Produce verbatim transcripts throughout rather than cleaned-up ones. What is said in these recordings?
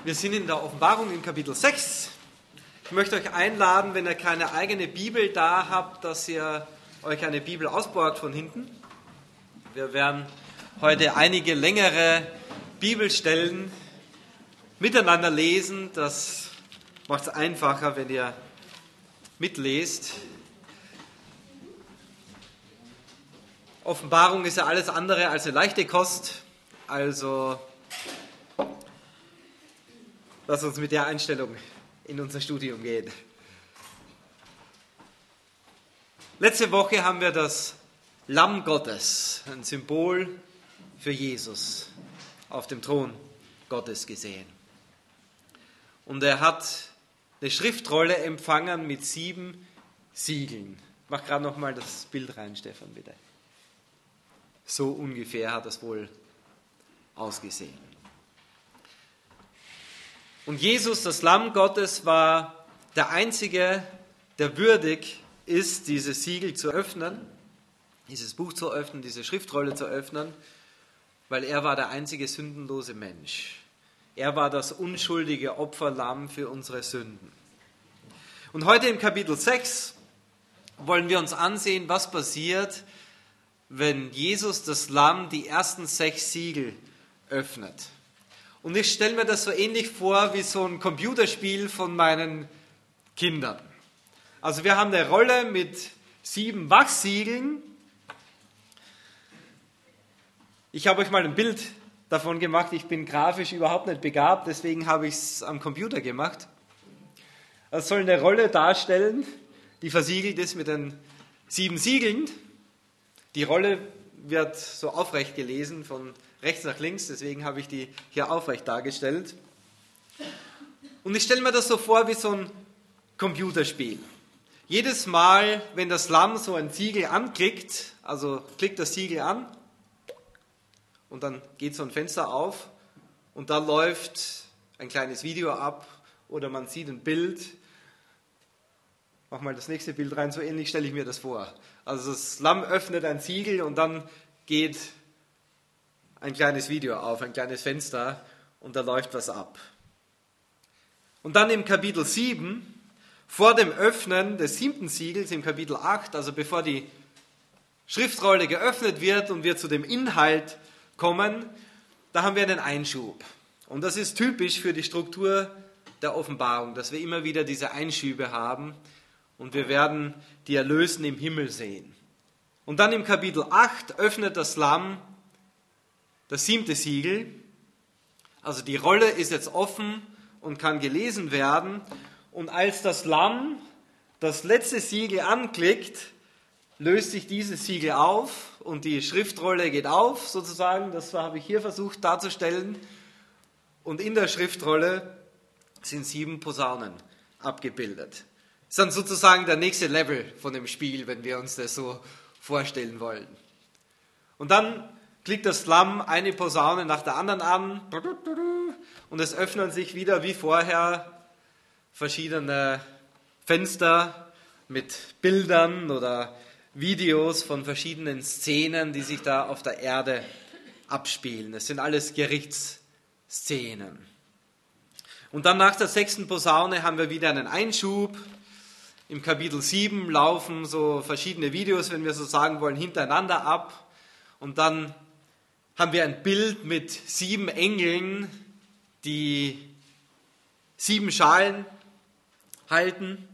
Wir sind in der Offenbarung in Kapitel sechs. Ich möchte euch einladen, wenn ihr keine eigene Bibel da habt, dass ihr euch eine Bibel ausborgt von hinten. Wir werden heute einige längere Bibelstellen miteinander lesen. Das macht es einfacher, wenn ihr mitlest. Offenbarung ist ja alles andere als eine leichte Kost. Also lass uns mit der Einstellung in unser Studium gehen. Letzte Woche haben wir das Lamm Gottes, ein Symbol für Jesus, auf dem Thron Gottes gesehen. Und er hat eine Schriftrolle empfangen mit sieben Siegeln. Mach gerade noch mal das Bild rein, Stefan, bitte. So ungefähr hat das wohl ausgesehen. Und Jesus, das Lamm Gottes, war der Einzige, der würdig ist, dieses Siegel zu öffnen, dieses Buch zu öffnen, diese Schriftrolle zu öffnen, weil er war der einzige sündenlose Mensch. Er war das unschuldige Opferlamm für unsere Sünden. Und heute im Kapitel sechs wollen wir uns ansehen, was passiert, wenn Jesus, das Lamm, die ersten sechs Siegel öffnet. Und ich stelle mir das so ähnlich vor wie so ein Computerspiel von meinen Kindern. Also wir haben eine Rolle mit sieben Wachsiegeln. Ich habe euch mal ein Bild davon gemacht. Ich bin grafisch überhaupt nicht begabt, deswegen habe ich es am Computer gemacht. Es soll eine Rolle darstellen, die versiegelt ist mit den sieben Siegeln. Die Rolle wird so aufrecht gelesen von rechts nach links, deswegen habe ich die hier aufrecht dargestellt. Und ich stelle mir das so vor wie so ein Computerspiel. Jedes Mal, wenn das Lamm so ein Siegel anklickt, also klickt das Siegel an und dann geht so ein Fenster auf und da läuft ein kleines Video ab oder man sieht ein Bild. Mach mal das nächste Bild rein, so ähnlich stelle ich mir das vor. Also das Lamm öffnet ein Siegel und dann geht ein kleines Video auf, ein kleines Fenster und da läuft was ab. Und dann im Kapitel sieben, vor dem Öffnen des siebten Siegels, im Kapitel acht, also bevor die Schriftrolle geöffnet wird und wir zu dem Inhalt kommen, da haben wir einen Einschub. Und das ist typisch für die Struktur der Offenbarung, dass wir immer wieder diese Einschübe haben und wir werden die Erlösten im Himmel sehen. Und dann im Kapitel acht öffnet das Lamm das siebte Siegel, also die Rolle ist jetzt offen und kann gelesen werden. Und als das Lamm das letzte Siegel anklickt, löst sich dieses Siegel auf und die Schriftrolle geht auf, sozusagen. Das habe ich hier versucht darzustellen. Und in der Schriftrolle sind sieben Posaunen abgebildet. Das ist dann sozusagen der nächste Level von dem Spiel, wenn wir uns das so vorstellen wollen. Und dann klickt das Lamm eine Posaune nach der anderen an und es öffnen sich wieder wie vorher verschiedene Fenster mit Bildern oder Videos von verschiedenen Szenen, die sich da auf der Erde abspielen. Es sind alles Gerichtsszenen. Und dann nach der sechsten Posaune haben wir wieder einen Einschub. Im Kapitel sieben laufen so verschiedene Videos, wenn wir so sagen wollen, hintereinander ab. Und dann haben wir ein Bild mit sieben Engeln, die sieben Schalen halten.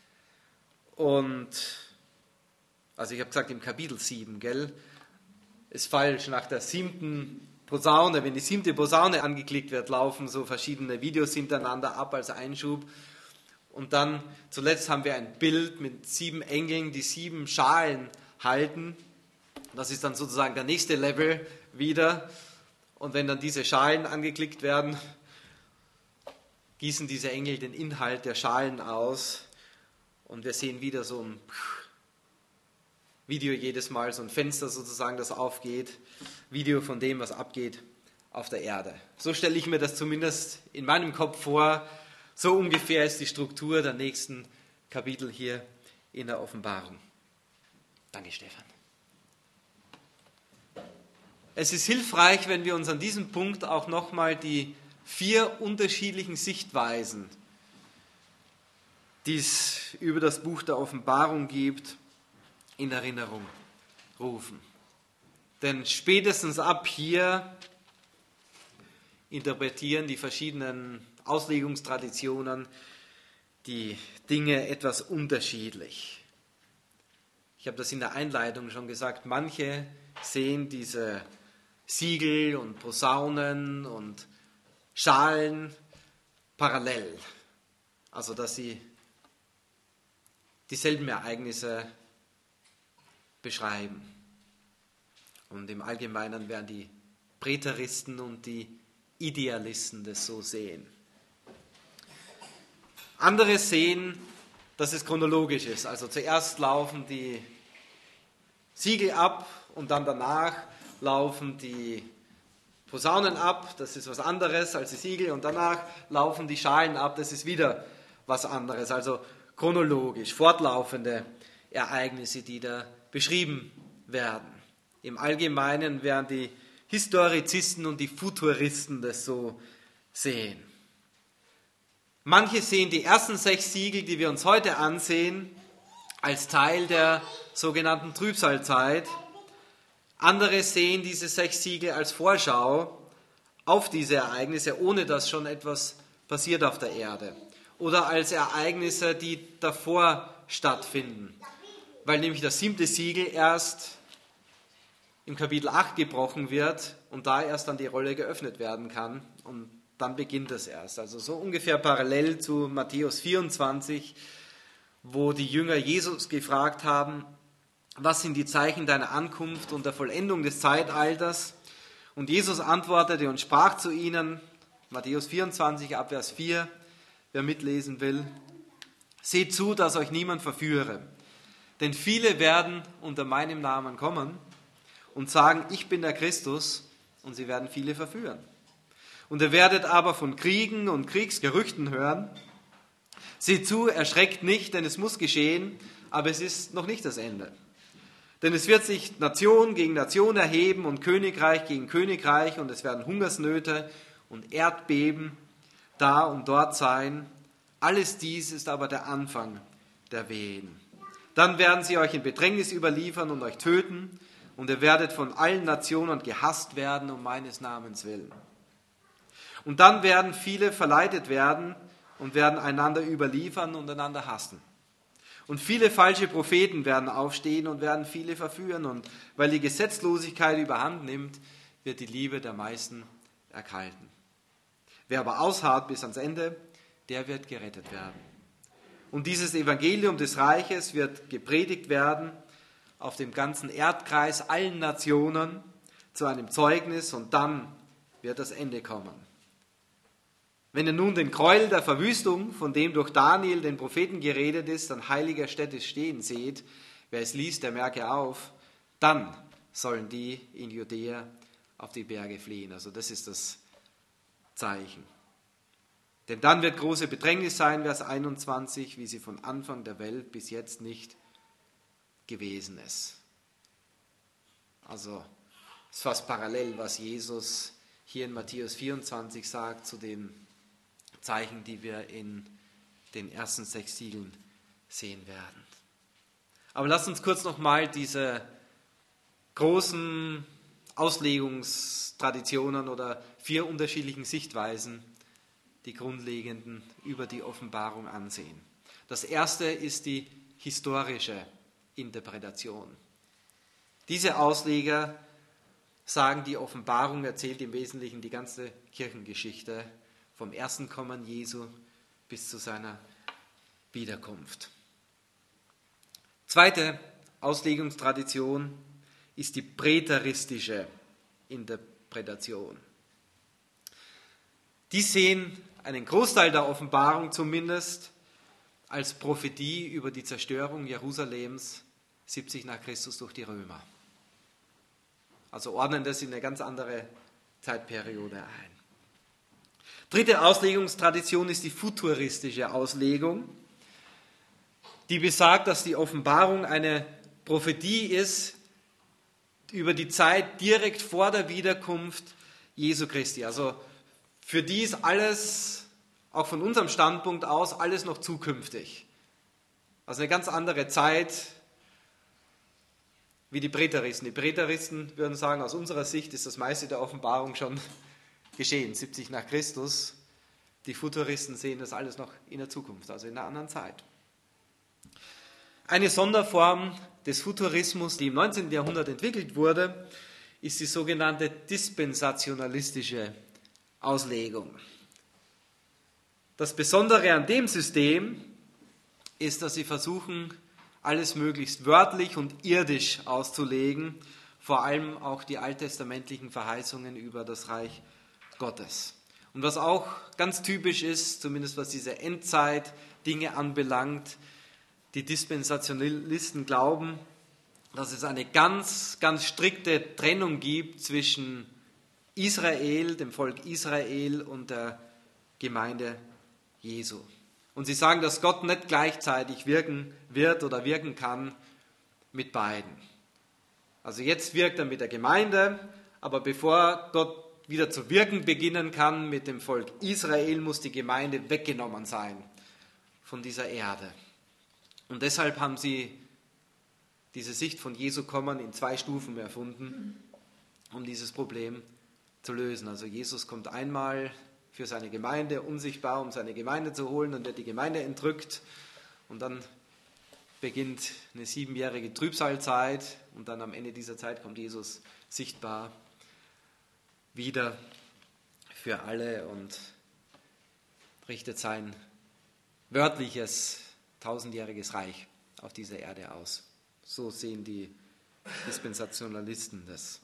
Und, also ich habe gesagt im Kapitel sieben, gell? Ist falsch, nach der siebten Posaune, wenn die siebte Posaune angeklickt wird, laufen so verschiedene Videos hintereinander ab als Einschub. Und dann zuletzt haben wir ein Bild mit sieben Engeln, die sieben Schalen halten. Das ist dann sozusagen der nächste Level wieder. Und wenn dann diese Schalen angeklickt werden, gießen diese Engel den Inhalt der Schalen aus. Und wir sehen wieder so ein Video jedes Mal, so ein Fenster sozusagen, das aufgeht. Video von dem, was abgeht auf der Erde. So stelle ich mir das zumindest in meinem Kopf vor. So ungefähr ist die Struktur der nächsten Kapitel hier in der Offenbarung. Danke, Stefan. Es ist hilfreich, wenn wir uns an diesem Punkt auch nochmal die vier unterschiedlichen Sichtweisen, die es über das Buch der Offenbarung gibt, in Erinnerung rufen. Denn spätestens ab hier interpretieren die verschiedenen Auslegungstraditionen die Dinge etwas unterschiedlich. Ich habe das in der Einleitung schon gesagt, manche sehen diese Siegel und Posaunen und Schalen parallel, also dass sie dieselben Ereignisse beschreiben. Und im Allgemeinen werden die Präteristen und die Idealisten das so sehen. Andere sehen, dass es chronologisch ist. Also zuerst laufen die Siegel ab und dann danach laufen die Posaunen ab. Das ist was anderes als die Siegel. Und danach laufen die Schalen ab. Das ist wieder was anderes. Also chronologisch, fortlaufende Ereignisse, die da beschrieben werden. Im Allgemeinen werden die Historizisten und die Futuristen das so sehen. Manche sehen die ersten sechs Siegel, die wir uns heute ansehen, als Teil der sogenannten Trübsalzeit. Andere sehen diese sechs Siegel als Vorschau auf diese Ereignisse, ohne dass schon etwas passiert auf der Erde. Oder als Ereignisse, die davor stattfinden. Weil nämlich das siebte Siegel erst im Kapitel acht gebrochen wird und da erst dann die Rolle geöffnet werden kann. Und dann beginnt es erst. Also so ungefähr parallel zu Matthäus vierundzwanzig, wo die Jünger Jesus gefragt haben, was sind die Zeichen deiner Ankunft und der Vollendung des Zeitalters? Und Jesus antwortete und sprach zu ihnen, Matthäus vierundzwanzig, ab Vers vier, wer mitlesen will, seht zu, dass euch niemand verführe. Denn viele werden unter meinem Namen kommen und sagen, ich bin der Christus, und sie werden viele verführen. Und ihr werdet aber von Kriegen und Kriegsgerüchten hören. Seht zu, erschreckt nicht, denn es muss geschehen, aber es ist noch nicht das Ende. Denn es wird sich Nation gegen Nation erheben und Königreich gegen Königreich und es werden Hungersnöte und Erdbeben da und dort sein. Alles dies ist aber der Anfang der Wehen. Dann werden sie euch in Bedrängnis überliefern und euch töten und ihr werdet von allen Nationen gehasst werden um meines Namens willen. Und dann werden viele verleitet werden und werden einander überliefern und einander hassen. Und viele falsche Propheten werden aufstehen und werden viele verführen. Und weil die Gesetzlosigkeit überhand nimmt, wird die Liebe der meisten erkalten. Wer aber ausharrt bis ans Ende, der wird gerettet werden. Und dieses Evangelium des Reiches wird gepredigt werden auf dem ganzen Erdkreis, allen Nationen, zu einem Zeugnis, und dann wird das Ende kommen. Wenn ihr nun den Gräuel der Verwüstung, von dem durch Daniel, den Propheten, geredet ist, an heiliger Stätte stehen seht, wer es liest, der merke auf, dann sollen die in Judäa auf die Berge fliehen. Also das ist das Zeichen. Denn dann wird große Bedrängnis sein, Vers einundzwanzig, wie sie von Anfang der Welt bis jetzt nicht gewesen ist. Also es ist fast parallel, was Jesus hier in Matthäus vierundzwanzig sagt zu den Zeichen, die wir in den ersten sechs Siegeln sehen werden. Aber lasst uns kurz nochmal diese großen Auslegungstraditionen oder vier unterschiedlichen Sichtweisen, die grundlegenden, über die Offenbarung ansehen. Das erste ist die historische Interpretation. Diese Ausleger sagen, die Offenbarung erzählt im Wesentlichen die ganze Kirchengeschichte vom ersten Kommen Jesu bis zu seiner Wiederkunft. Zweite Auslegungstradition ist die präteristische Interpretation. Die sehen einen Großteil der Offenbarung zumindest als Prophetie über die Zerstörung Jerusalems siebzig nach Christus durch die Römer. Also ordnen das in eine ganz andere Zeitperiode ein. Dritte Auslegungstradition ist die futuristische Auslegung, die besagt, dass die Offenbarung eine Prophetie ist über die Zeit direkt vor der Wiederkunft Jesu Christi. Also für die ist alles, auch von unserem Standpunkt aus, alles noch zukünftig. Also eine ganz andere Zeit wie die Präteristen. Die Präteristen würden sagen, aus unserer Sicht ist das meiste der Offenbarung schon geschehen, siebzig nach Christus. Die Futuristen sehen das alles noch in der Zukunft, also in einer anderen Zeit. Eine Sonderform des Futurismus, die im neunzehnten Jahrhundert entwickelt wurde, ist die sogenannte dispensationalistische Auslegung. Das Besondere an dem System ist, dass sie versuchen, alles möglichst wörtlich und irdisch auszulegen, vor allem auch die alttestamentlichen Verheißungen über das Reich Gottes. Und was auch ganz typisch ist, zumindest was diese Endzeit-Dinge anbelangt, die Dispensationalisten glauben, dass es eine ganz, ganz strikte Trennung gibt zwischen Israel, dem Volk Israel und der Gemeinde Jesu. Und sie sagen, dass Gott nicht gleichzeitig wirken wird oder wirken kann mit beiden. Also jetzt wirkt er mit der Gemeinde, aber bevor Gott wieder zu wirken beginnen kann mit dem Volk Israel, muss die Gemeinde weggenommen sein von dieser Erde. Und deshalb haben sie diese Sicht von Jesu kommen in zwei Stufen erfunden, um dieses Problem zu lösen. Also Jesus kommt einmal für seine Gemeinde unsichtbar, um seine Gemeinde zu holen, dann wird die Gemeinde entrückt und dann beginnt eine siebenjährige Trübsalzeit und dann am Ende dieser Zeit kommt Jesus sichtbar wieder für alle und richtet sein wörtliches tausendjähriges Reich auf dieser Erde aus. So sehen die Dispensationalisten das.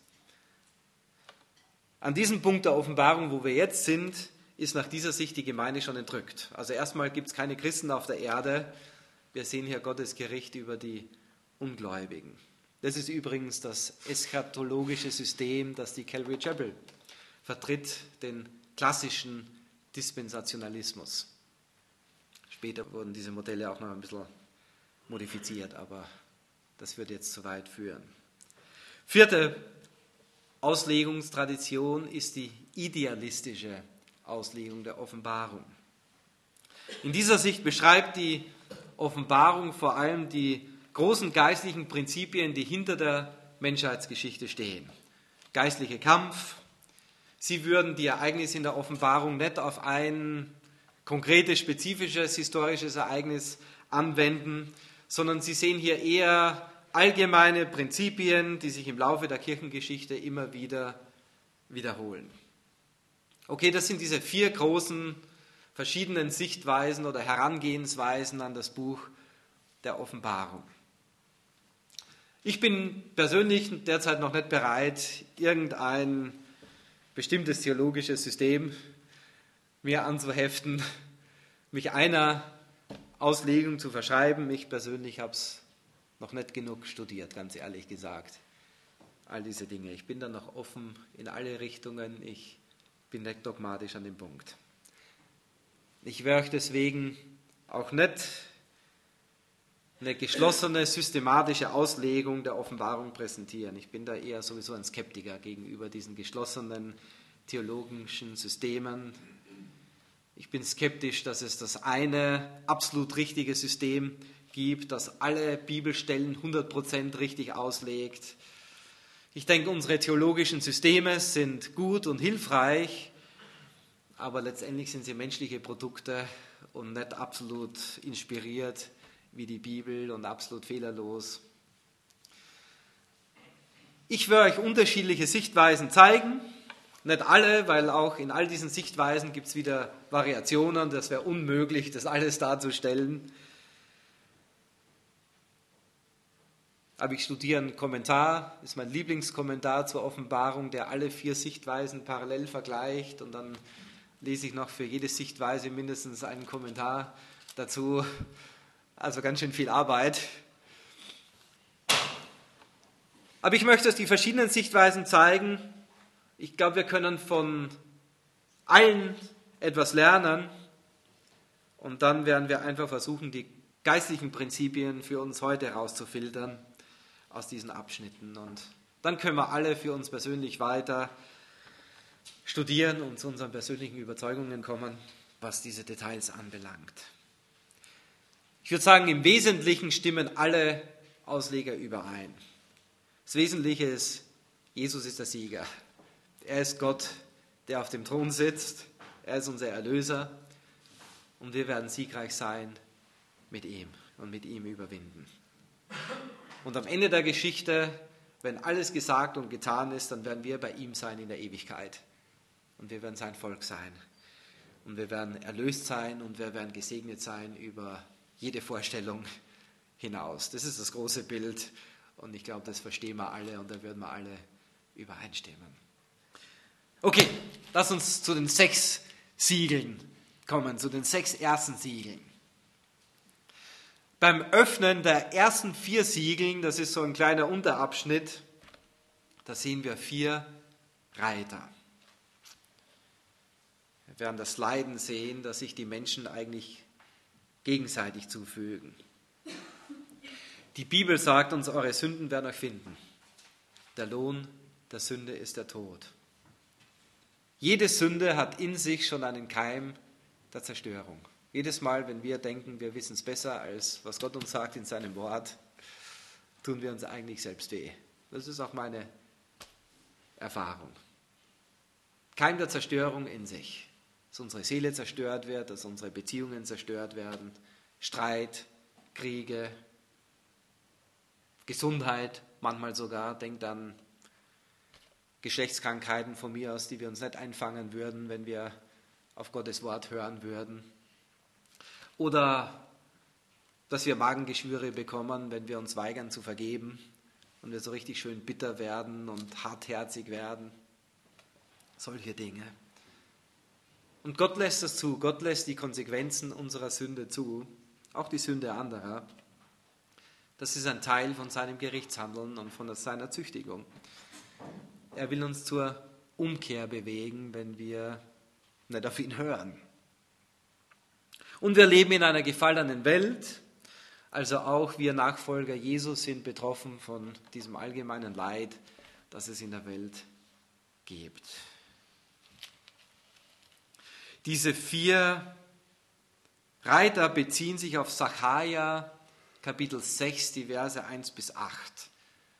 An diesem Punkt der Offenbarung, wo wir jetzt sind, ist nach dieser Sicht die Gemeinde schon entrückt. Also erstmal gibt es keine Christen auf der Erde. Wir sehen hier Gottes Gericht über die Ungläubigen. Das ist übrigens das eschatologische System, das die Calvary Chapel vertritt, den klassischen Dispensationalismus. Später wurden diese Modelle auch noch ein bisschen modifiziert, aber das wird jetzt zu weit führen. Vierte Auslegungstradition ist die idealistische Auslegung der Offenbarung. In dieser Sicht beschreibt die Offenbarung vor allem die großen geistlichen Prinzipien, die hinter der Menschheitsgeschichte stehen. Geistlicher Kampf. Sie würden die Ereignisse in der Offenbarung nicht auf ein konkretes, spezifisches, historisches Ereignis anwenden, sondern sie sehen hier eher allgemeine Prinzipien, die sich im Laufe der Kirchengeschichte immer wieder wiederholen. Okay, das sind diese vier großen verschiedenen Sichtweisen oder Herangehensweisen an das Buch der Offenbarung. Ich bin persönlich derzeit noch nicht bereit, irgendein bestimmtes theologisches System mir anzuheften, mich einer Auslegung zu verschreiben. Ich persönlich habe es noch nicht genug studiert, ganz ehrlich gesagt. All diese Dinge. Ich bin da noch offen in alle Richtungen. Ich bin nicht dogmatisch an dem Punkt. Ich werde euch deswegen auch nicht eine geschlossene, systematische Auslegung der Offenbarung präsentieren. Ich bin da eher sowieso ein Skeptiker gegenüber diesen geschlossenen theologischen Systemen. Ich bin skeptisch, dass es das eine absolut richtige System gibt, das alle Bibelstellen hundert Prozent richtig auslegt. Ich denke, unsere theologischen Systeme sind gut und hilfreich, aber letztendlich sind sie menschliche Produkte und nicht absolut inspiriert wie die Bibel und absolut fehlerlos. Ich werde euch unterschiedliche Sichtweisen zeigen. Nicht alle, weil auch in all diesen Sichtweisen gibt es wieder Variationen. Das wäre unmöglich, das alles darzustellen. Aber ich studiere einen Kommentar, das ist mein Lieblingskommentar zur Offenbarung, der alle vier Sichtweisen parallel vergleicht. Und dann lese ich noch für jede Sichtweise mindestens einen Kommentar dazu. Also ganz schön viel Arbeit. Aber ich möchte euch die verschiedenen Sichtweisen zeigen. Ich glaube, wir können von allen etwas lernen. Und dann werden wir einfach versuchen, die geistlichen Prinzipien für uns heute herauszufiltern aus diesen Abschnitten. Und dann können wir alle für uns persönlich weiter studieren und zu unseren persönlichen Überzeugungen kommen, was diese Details anbelangt. Ich würde sagen, im Wesentlichen stimmen alle Ausleger überein. Das Wesentliche ist, Jesus ist der Sieger. Er ist Gott, der auf dem Thron sitzt. Er ist unser Erlöser. Und wir werden siegreich sein mit ihm und mit ihm überwinden. Und am Ende der Geschichte, wenn alles gesagt und getan ist, dann werden wir bei ihm sein in der Ewigkeit. Und wir werden sein Volk sein. Und wir werden erlöst sein und wir werden gesegnet sein über jede Vorstellung hinaus. Das ist das große Bild und ich glaube, das verstehen wir alle und da würden wir alle übereinstimmen. Okay, lass uns zu den sechs Siegeln kommen, zu den sechs ersten Siegeln. Beim Öffnen der ersten vier Siegeln, das ist so ein kleiner Unterabschnitt, da sehen wir vier Reiter. Wir werden das Leiden sehen, das sich die Menschen eigentlich gegenseitig zufügen. Die Bibel sagt uns, eure Sünden werden euch finden. Der Lohn der Sünde ist der Tod. Jede Sünde hat in sich schon einen Keim der Zerstörung. Jedes Mal, wenn wir denken, wir wissen es besser, als was Gott uns sagt in seinem Wort, tun wir uns eigentlich selbst weh. Das ist auch meine Erfahrung. Keim der Zerstörung in sich. Dass unsere Seele zerstört wird, dass unsere Beziehungen zerstört werden, Streit, Kriege, Gesundheit, manchmal sogar, denkt an Geschlechtskrankheiten von mir aus, die wir uns nicht einfangen würden, wenn wir auf Gottes Wort hören würden. Oder dass wir Magengeschwüre bekommen, wenn wir uns weigern zu vergeben und wir so richtig schön bitter werden und hartherzig werden. Solche Dinge. Und Gott lässt das zu. Gott lässt die Konsequenzen unserer Sünde zu, auch die Sünde anderer. Das ist ein Teil von seinem Gerichtshandeln und von seiner Züchtigung. Er will uns zur Umkehr bewegen, wenn wir nicht auf ihn hören. Und wir leben in einer gefallenen Welt, also auch wir Nachfolger Jesus sind betroffen von diesem allgemeinen Leid, das es in der Welt gibt. Diese vier Reiter beziehen sich auf Sacharja, Kapitel sechs, die Verse eins bis acht.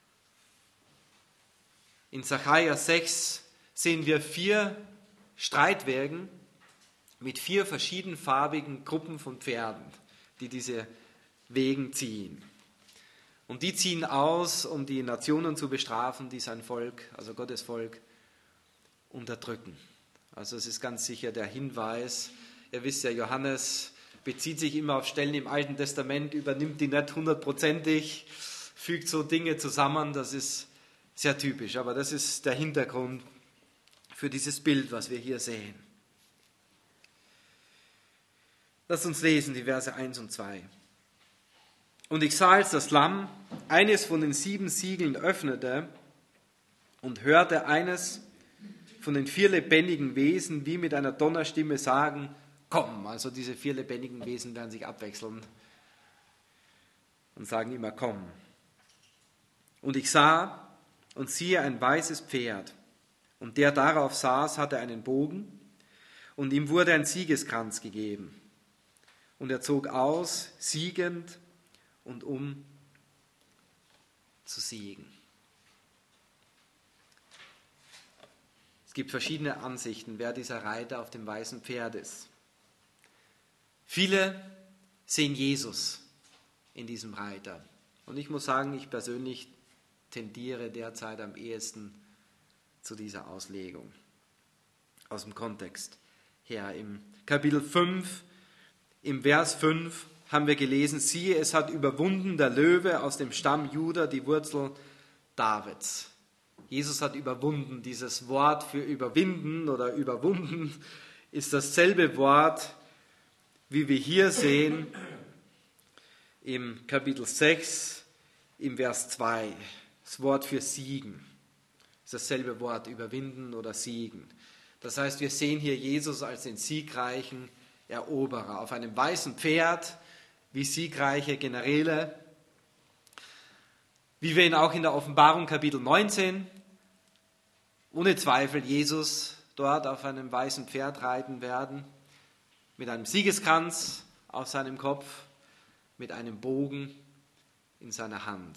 In Sacharja sechs sehen wir vier Streitwagen mit vier verschiedenfarbigen Gruppen von Pferden, die diese Wegen ziehen. Und die ziehen aus, um die Nationen zu bestrafen, die sein Volk, also Gottes Volk, unterdrücken. Also es ist ganz sicher der Hinweis, ihr wisst ja, Johannes bezieht sich immer auf Stellen im Alten Testament, übernimmt die nicht hundertprozentig, fügt so Dinge zusammen, das ist sehr typisch, aber das ist der Hintergrund für dieses Bild, was wir hier sehen. Lasst uns lesen, die Verse eins und zwei. Und ich sah, als das Lamm eines von den sieben Siegeln öffnete und hörte eines von den vier lebendigen Wesen wie mit einer Donnerstimme sagen, komm. Also diese vier lebendigen Wesen werden sich abwechseln und sagen immer, komm. Und ich sah und siehe ein weißes Pferd, und der darauf saß, hatte einen Bogen, und ihm wurde ein Siegeskranz gegeben. Und er zog aus, siegend und um zu siegen. Es gibt verschiedene Ansichten, wer dieser Reiter auf dem weißen Pferd ist. Viele sehen Jesus in diesem Reiter. Und ich muss sagen, ich persönlich tendiere derzeit am ehesten zu dieser Auslegung. Aus dem Kontext her. Im Kapitel fünf, im Vers fünf haben wir gelesen, siehe, es hat überwunden der Löwe aus dem Stamm Juda, die Wurzel Davids. Jesus hat überwunden. Dieses Wort für überwinden oder überwunden ist dasselbe Wort, wie wir hier sehen im Kapitel sechs, im Vers zwei. Das Wort für siegen ist dasselbe Wort, überwinden oder siegen. Das heißt, wir sehen hier Jesus als den siegreichen Eroberer auf einem weißen Pferd, wie siegreiche Generäle, wie wir ihn auch in der Offenbarung Kapitel neunzehn, ohne Zweifel Jesus dort auf einem weißen Pferd reiten werden, mit einem Siegeskranz auf seinem Kopf, mit einem Bogen in seiner Hand.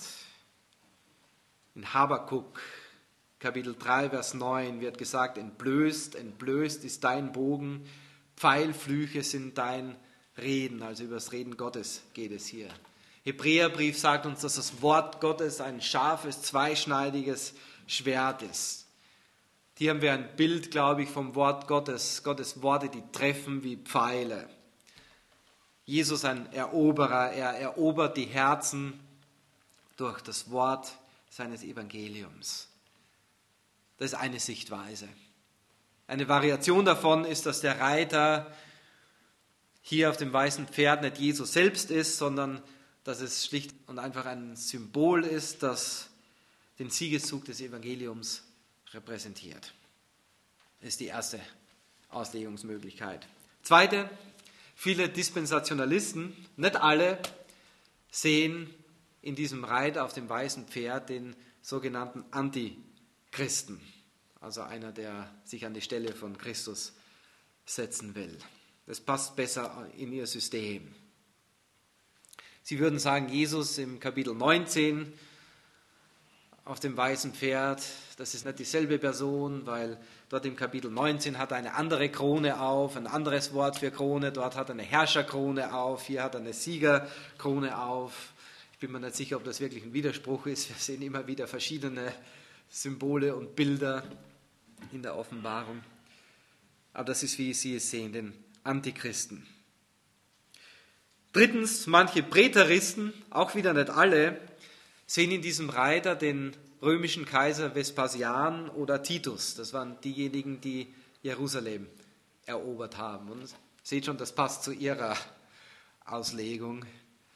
In Habakuk, Kapitel drei, Vers neun wird gesagt, entblößt, entblößt ist dein Bogen, Pfeilflüche sind dein Reden, also über das Reden Gottes geht es hier. Hebräerbrief sagt uns, dass das Wort Gottes ein scharfes, zweischneidiges Schwert ist. Hier haben wir ein Bild, glaube ich, vom Wort Gottes, Gottes Worte, die treffen wie Pfeile. Jesus ein Eroberer, er erobert die Herzen durch das Wort seines Evangeliums. Das ist eine Sichtweise. Eine Variation davon ist, dass der Reiter hier auf dem weißen Pferd nicht Jesus selbst ist, sondern dass es schlicht und einfach ein Symbol ist, das den Siegeszug des Evangeliums repräsentiert. Das ist die erste Auslegungsmöglichkeit. Zweite, viele Dispensationalisten, nicht alle, sehen in diesem Reiter auf dem weißen Pferd den sogenannten Antichristen, also einer, der sich an die Stelle von Christus setzen will. Das passt besser in ihr System. Sie würden sagen, Jesus im Kapitel neunzehn auf dem weißen Pferd, das ist nicht dieselbe Person, weil dort im Kapitel neunzehn hat er eine andere Krone auf, ein anderes Wort für Krone, dort hat er eine Herrscherkrone auf, hier hat er eine Siegerkrone auf. Ich bin mir nicht sicher, ob das wirklich ein Widerspruch ist. Wir sehen immer wieder verschiedene Symbole und Bilder in der Offenbarung. Aber das ist, wie Sie es sehen, den Antichristen. Drittens, manche Präteristen, auch wieder nicht alle, sehen in diesem Reiter den römischen Kaiser Vespasian oder Titus. Das waren diejenigen, die Jerusalem erobert haben. Und seht schon, das passt zu ihrer Auslegung.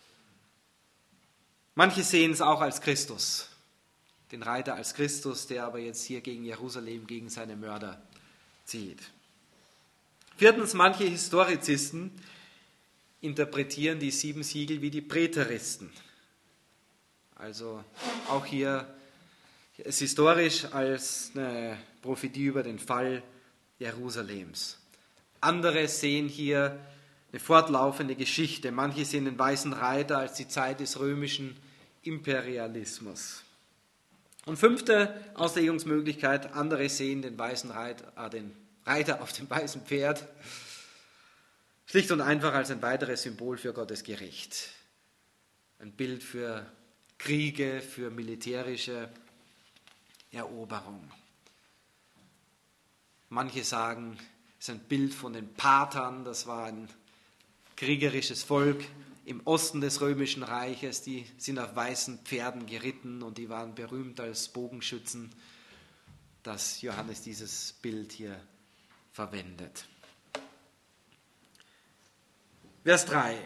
Manche sehen es auch als Christus, den Reiter als Christus, der aber jetzt hier gegen Jerusalem, gegen seine Mörder zieht. Viertens, manche Historizisten interpretieren die sieben Siegel wie die Präteristen. Also auch hier ist historisch als eine Prophetie über den Fall Jerusalems. Andere sehen hier eine fortlaufende Geschichte. Manche sehen den weißen Reiter als die Zeit des römischen Imperialismus. Und fünfte Auslegungsmöglichkeit, andere sehen den weißen Reiter, äh, den Reiter auf dem weißen Pferd schlicht und einfach als ein weiteres Symbol für Gottes Gericht. Ein Bild für Kriege, für militärische Eroberung. Manche sagen, es ist ein Bild von den Parthern, das war ein kriegerisches Volk im Osten des Römischen Reiches, die sind auf weißen Pferden geritten und die waren berühmt als Bogenschützen, dass Johannes dieses Bild hier verwendet. Vers drei.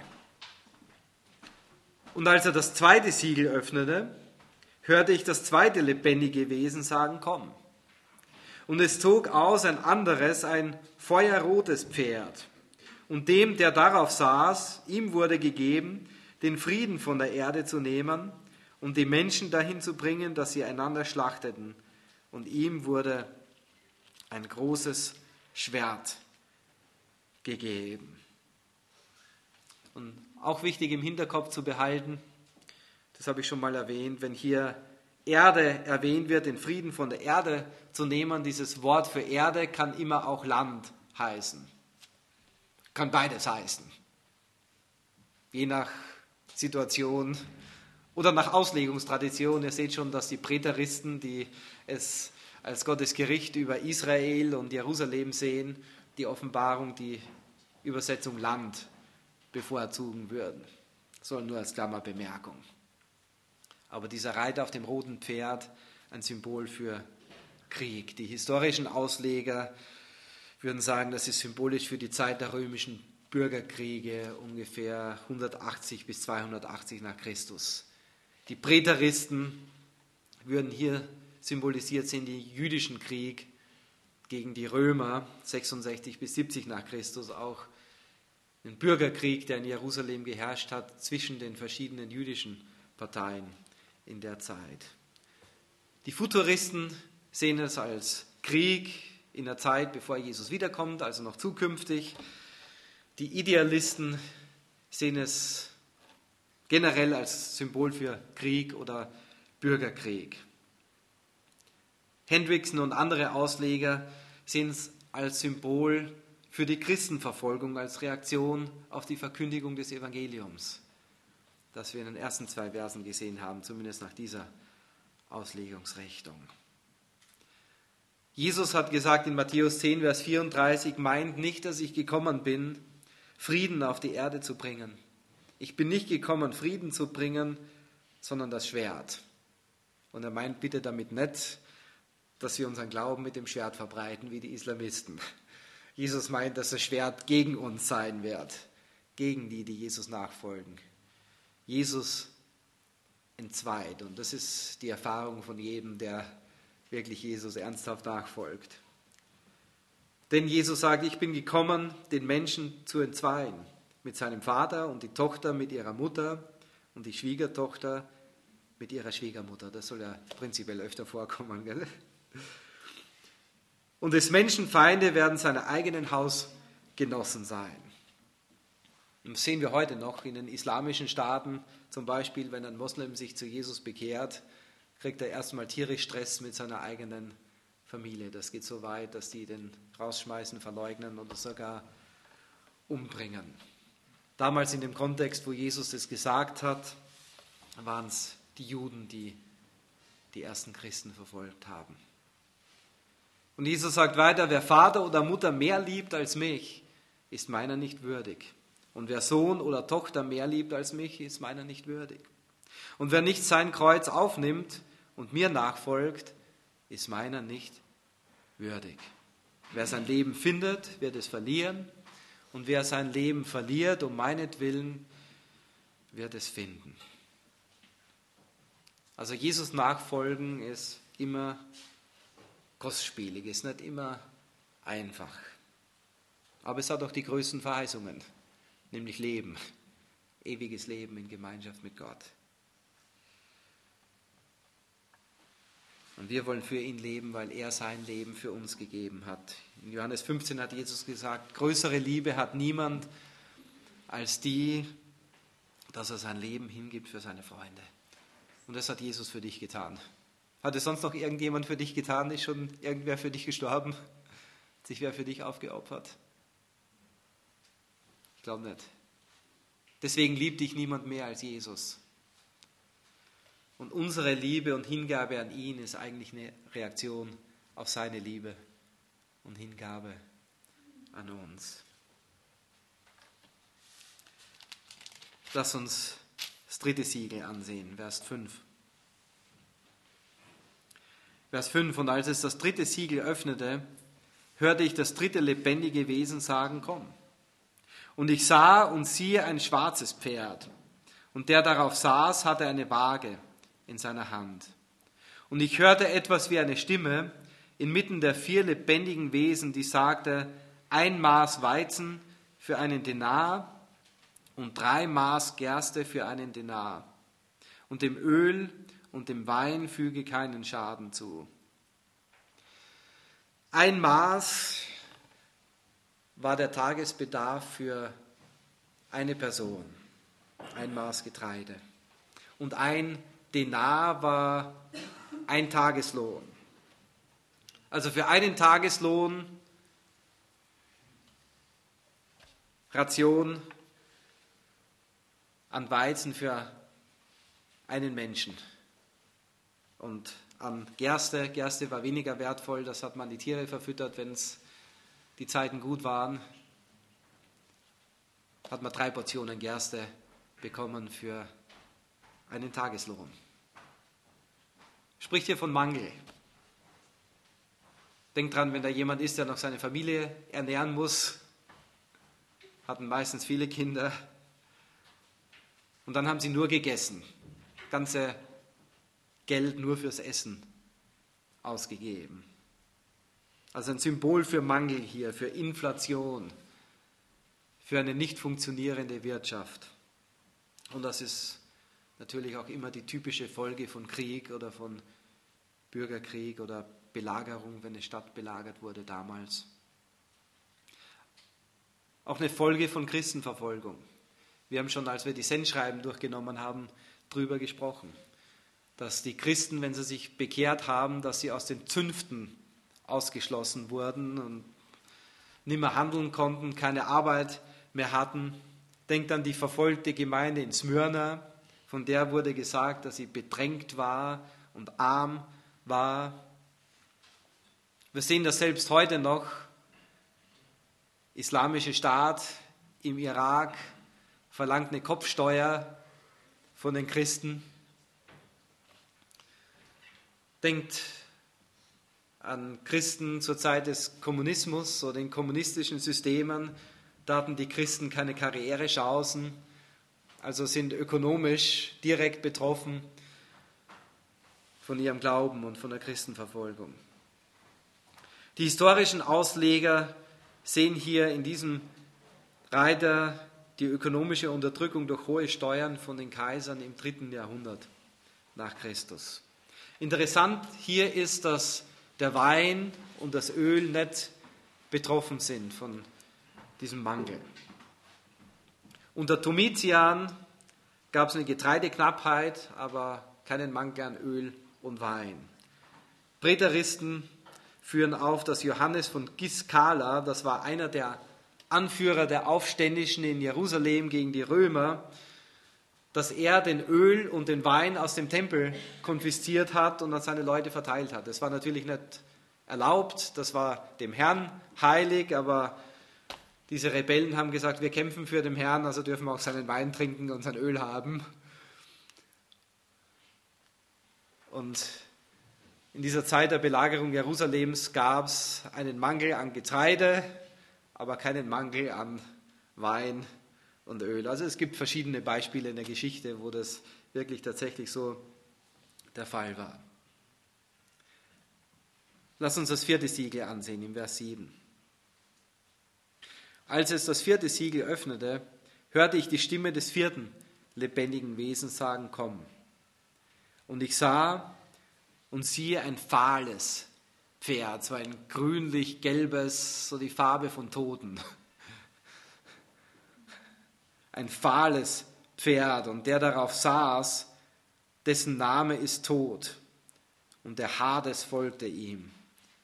Und als er das zweite Siegel öffnete, hörte ich das zweite lebendige Wesen sagen, komm. Und es zog aus ein anderes, ein feuerrotes Pferd. Und dem, der darauf saß, ihm wurde gegeben, den Frieden von der Erde zu nehmen und die Menschen dahin zu bringen, dass sie einander schlachteten. Und ihm wurde ein großes Schwert gegeben. Und auch wichtig im Hinterkopf zu behalten, das habe ich schon mal erwähnt, wenn hier Erde erwähnt wird, den Frieden von der Erde zu nehmen, dieses Wort für Erde kann immer auch Land heißen. Kann beides heißen. Je nach Situation oder nach Auslegungstradition. Ihr seht schon, dass die Präteristen, die es als Gottes Gericht über Israel und Jerusalem sehen, die Offenbarung, die Übersetzung Land bevorzugen würden. Soll nur als Klammerbemerkung. Aber dieser Reiter auf dem roten Pferd, ein Symbol für Krieg. Die historischen Ausleger würden sagen, das ist symbolisch für die Zeit der römischen Bürgerkriege, ungefähr hundertachtzig bis zweihundertachtzig nach Christus. Die Präteristen würden hier symbolisiert sehen, den jüdischen Krieg gegen die Römer, sechsundsechzig bis siebzig nach Christus, auch den Bürgerkrieg, der in Jerusalem geherrscht hat, zwischen den verschiedenen jüdischen Parteien in der Zeit. Die Futuristen sehen es als Krieg in der Zeit, bevor Jesus wiederkommt, also noch zukünftig. Die Idealisten sehen es generell als Symbol für Krieg oder Bürgerkrieg. Hendrickson und andere Ausleger sehen es als Symbol für die Christenverfolgung, als Reaktion auf die Verkündigung des Evangeliums, das wir in den ersten zwei Versen gesehen haben, zumindest nach dieser Auslegungsrichtung. Jesus hat gesagt in Matthäus zehn, Vers vierunddreißig, meint nicht, dass ich gekommen bin, Frieden auf die Erde zu bringen. Ich bin nicht gekommen, Frieden zu bringen, sondern das Schwert. Und er meint bitte damit nicht, dass wir unseren Glauben mit dem Schwert verbreiten, wie die Islamisten. Jesus meint, dass das Schwert gegen uns sein wird, gegen die, die Jesus nachfolgen. Jesus entzweit. Und das ist die Erfahrung von jedem, der wirklich Jesus ernsthaft nachfolgt. Denn Jesus sagt, ich bin gekommen, den Menschen zu entzweien. Mit seinem Vater und die Tochter mit ihrer Mutter und die Schwiegertochter mit ihrer Schwiegermutter. Das soll ja prinzipiell öfter vorkommen, gell? Und des Menschen Feinde werden seine eigenen Hausgenossen sein. Und das sehen wir heute noch in den islamischen Staaten, zum Beispiel, wenn ein Moslem sich zu Jesus bekehrt, kriegt er erstmal tierisch Stress mit seiner eigenen Familie. Das geht so weit, dass die den rausschmeißen, verleugnen oder sogar umbringen. Damals in dem Kontext, wo Jesus das gesagt hat, waren es die Juden, die die ersten Christen verfolgt haben. Und Jesus sagt weiter, wer Vater oder Mutter mehr liebt als mich, ist meiner nicht würdig. Und wer Sohn oder Tochter mehr liebt als mich, ist meiner nicht würdig. Und wer nicht sein Kreuz aufnimmt und mir nachfolgt, ist meiner nicht würdig. Wer sein Leben findet, wird es verlieren. Und wer sein Leben verliert, um meinetwillen, wird es finden. Also Jesus nachfolgen ist immer kostspielig, ist nicht immer einfach. Aber es hat auch die größten Verheißungen, nämlich Leben, ewiges Leben in Gemeinschaft mit Gott. Und wir wollen für ihn leben, weil er sein Leben für uns gegeben hat. In Johannes fünfzehn hat Jesus gesagt, größere Liebe hat niemand als die, dass er sein Leben hingibt für seine Freunde. Und das hat Jesus für dich getan. Hat es sonst noch irgendjemand für dich getan? Ist schon irgendwer für dich gestorben? Hat sich wer für dich aufgeopfert? Ich glaube nicht. Deswegen liebt dich niemand mehr als Jesus. Und unsere Liebe und Hingabe an ihn ist eigentlich eine Reaktion auf seine Liebe und Hingabe an uns. Lass uns das dritte Siegel ansehen, Vers fünf. Vers fünf, und als es das dritte Siegel öffnete, hörte ich das dritte lebendige Wesen sagen, komm. Und ich sah und siehe ein schwarzes Pferd, und der darauf saß, hatte eine Waage in seiner Hand. Und ich hörte etwas wie eine Stimme inmitten der vier lebendigen Wesen, die sagte, ein Maß Weizen für einen Denar und drei Maß Gerste für einen Denar. Und dem Öl und dem Wein füge keinen Schaden zu. Ein Maß war der Tagesbedarf für eine Person, ein Maß Getreide. Und ein Denar war ein Tageslohn. Also für einen Tageslohn Ration an Weizen für einen Menschen. Und an Gerste, Gerste war weniger wertvoll, das hat man die Tiere verfüttert, wenn es die Zeiten gut waren, hat man drei Portionen Gerste bekommen für einen Tageslohn. Spricht hier von Mangel. Denkt dran, wenn da jemand ist, der noch seine Familie ernähren muss, hatten meistens viele Kinder und dann haben sie nur gegessen. Ganze Geld nur fürs Essen ausgegeben. Also ein Symbol für Mangel hier, für Inflation, für eine nicht funktionierende Wirtschaft. Und das ist natürlich auch immer die typische Folge von Krieg oder von Bürgerkrieg oder Belagerung, wenn eine Stadt belagert wurde damals. Auch eine Folge von Christenverfolgung. Wir haben schon, als wir die Sendschreiben durchgenommen haben, darüber gesprochen, dass die Christen, wenn sie sich bekehrt haben, dass sie aus den Zünften ausgeschlossen wurden und nicht mehr handeln konnten, keine Arbeit mehr hatten. Denkt an die verfolgte Gemeinde in Smyrna, von der wurde gesagt, dass sie bedrängt war und arm war. Wir sehen das selbst heute noch. Islamische Staat im Irak verlangt eine Kopfsteuer von den Christen. Denkt an Christen zur Zeit des Kommunismus oder den kommunistischen Systemen. Da hatten die Christen keine Karrierechancen, also sind ökonomisch direkt betroffen von ihrem Glauben und von der Christenverfolgung. Die historischen Ausleger sehen hier in diesem Reiter die ökonomische Unterdrückung durch hohe Steuern von den Kaisern im dritten Jahrhundert nach Christus. Interessant hier ist, dass der Wein und das Öl nicht betroffen sind von diesem Mangel. Unter Domitian gab es eine Getreideknappheit, aber keinen Mangel an Öl und Wein. Präteristen führen auf, dass Johannes von Giscala, das war einer der Anführer der Aufständischen in Jerusalem gegen die Römer, dass er den Öl und den Wein aus dem Tempel konfisziert hat und an seine Leute verteilt hat. Das war natürlich nicht erlaubt, das war dem Herrn heilig, aber diese Rebellen haben gesagt, wir kämpfen für den Herrn, also dürfen wir auch seinen Wein trinken und sein Öl haben. Und in dieser Zeit der Belagerung Jerusalems gab es einen Mangel an Getreide, aber keinen Mangel an Wein und Öl. Also es gibt verschiedene Beispiele in der Geschichte, wo das wirklich tatsächlich so der Fall war. Lass uns das vierte Siegel ansehen, im Vers sieben. Als es das vierte Siegel öffnete, hörte ich die Stimme des vierten lebendigen Wesens sagen, komm. Und ich sah und siehe ein fahles Pferd, so ein grünlich-gelbes, so die Farbe von Toten. Ein fahles Pferd und der darauf saß, dessen Name ist Tod und der Hades folgte ihm.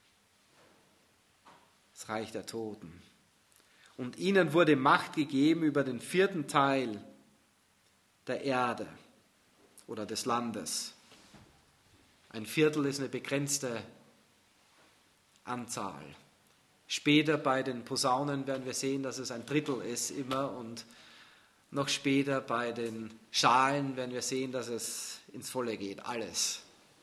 Das Reich der Toten. Und ihnen wurde Macht gegeben über den vierten Teil der Erde oder des Landes. Ein Viertel ist eine begrenzte Anzahl. Später bei den Posaunen werden wir sehen, dass es ein Drittel ist immer und noch später bei den Schalen werden wir sehen, dass es ins Volle geht, alles.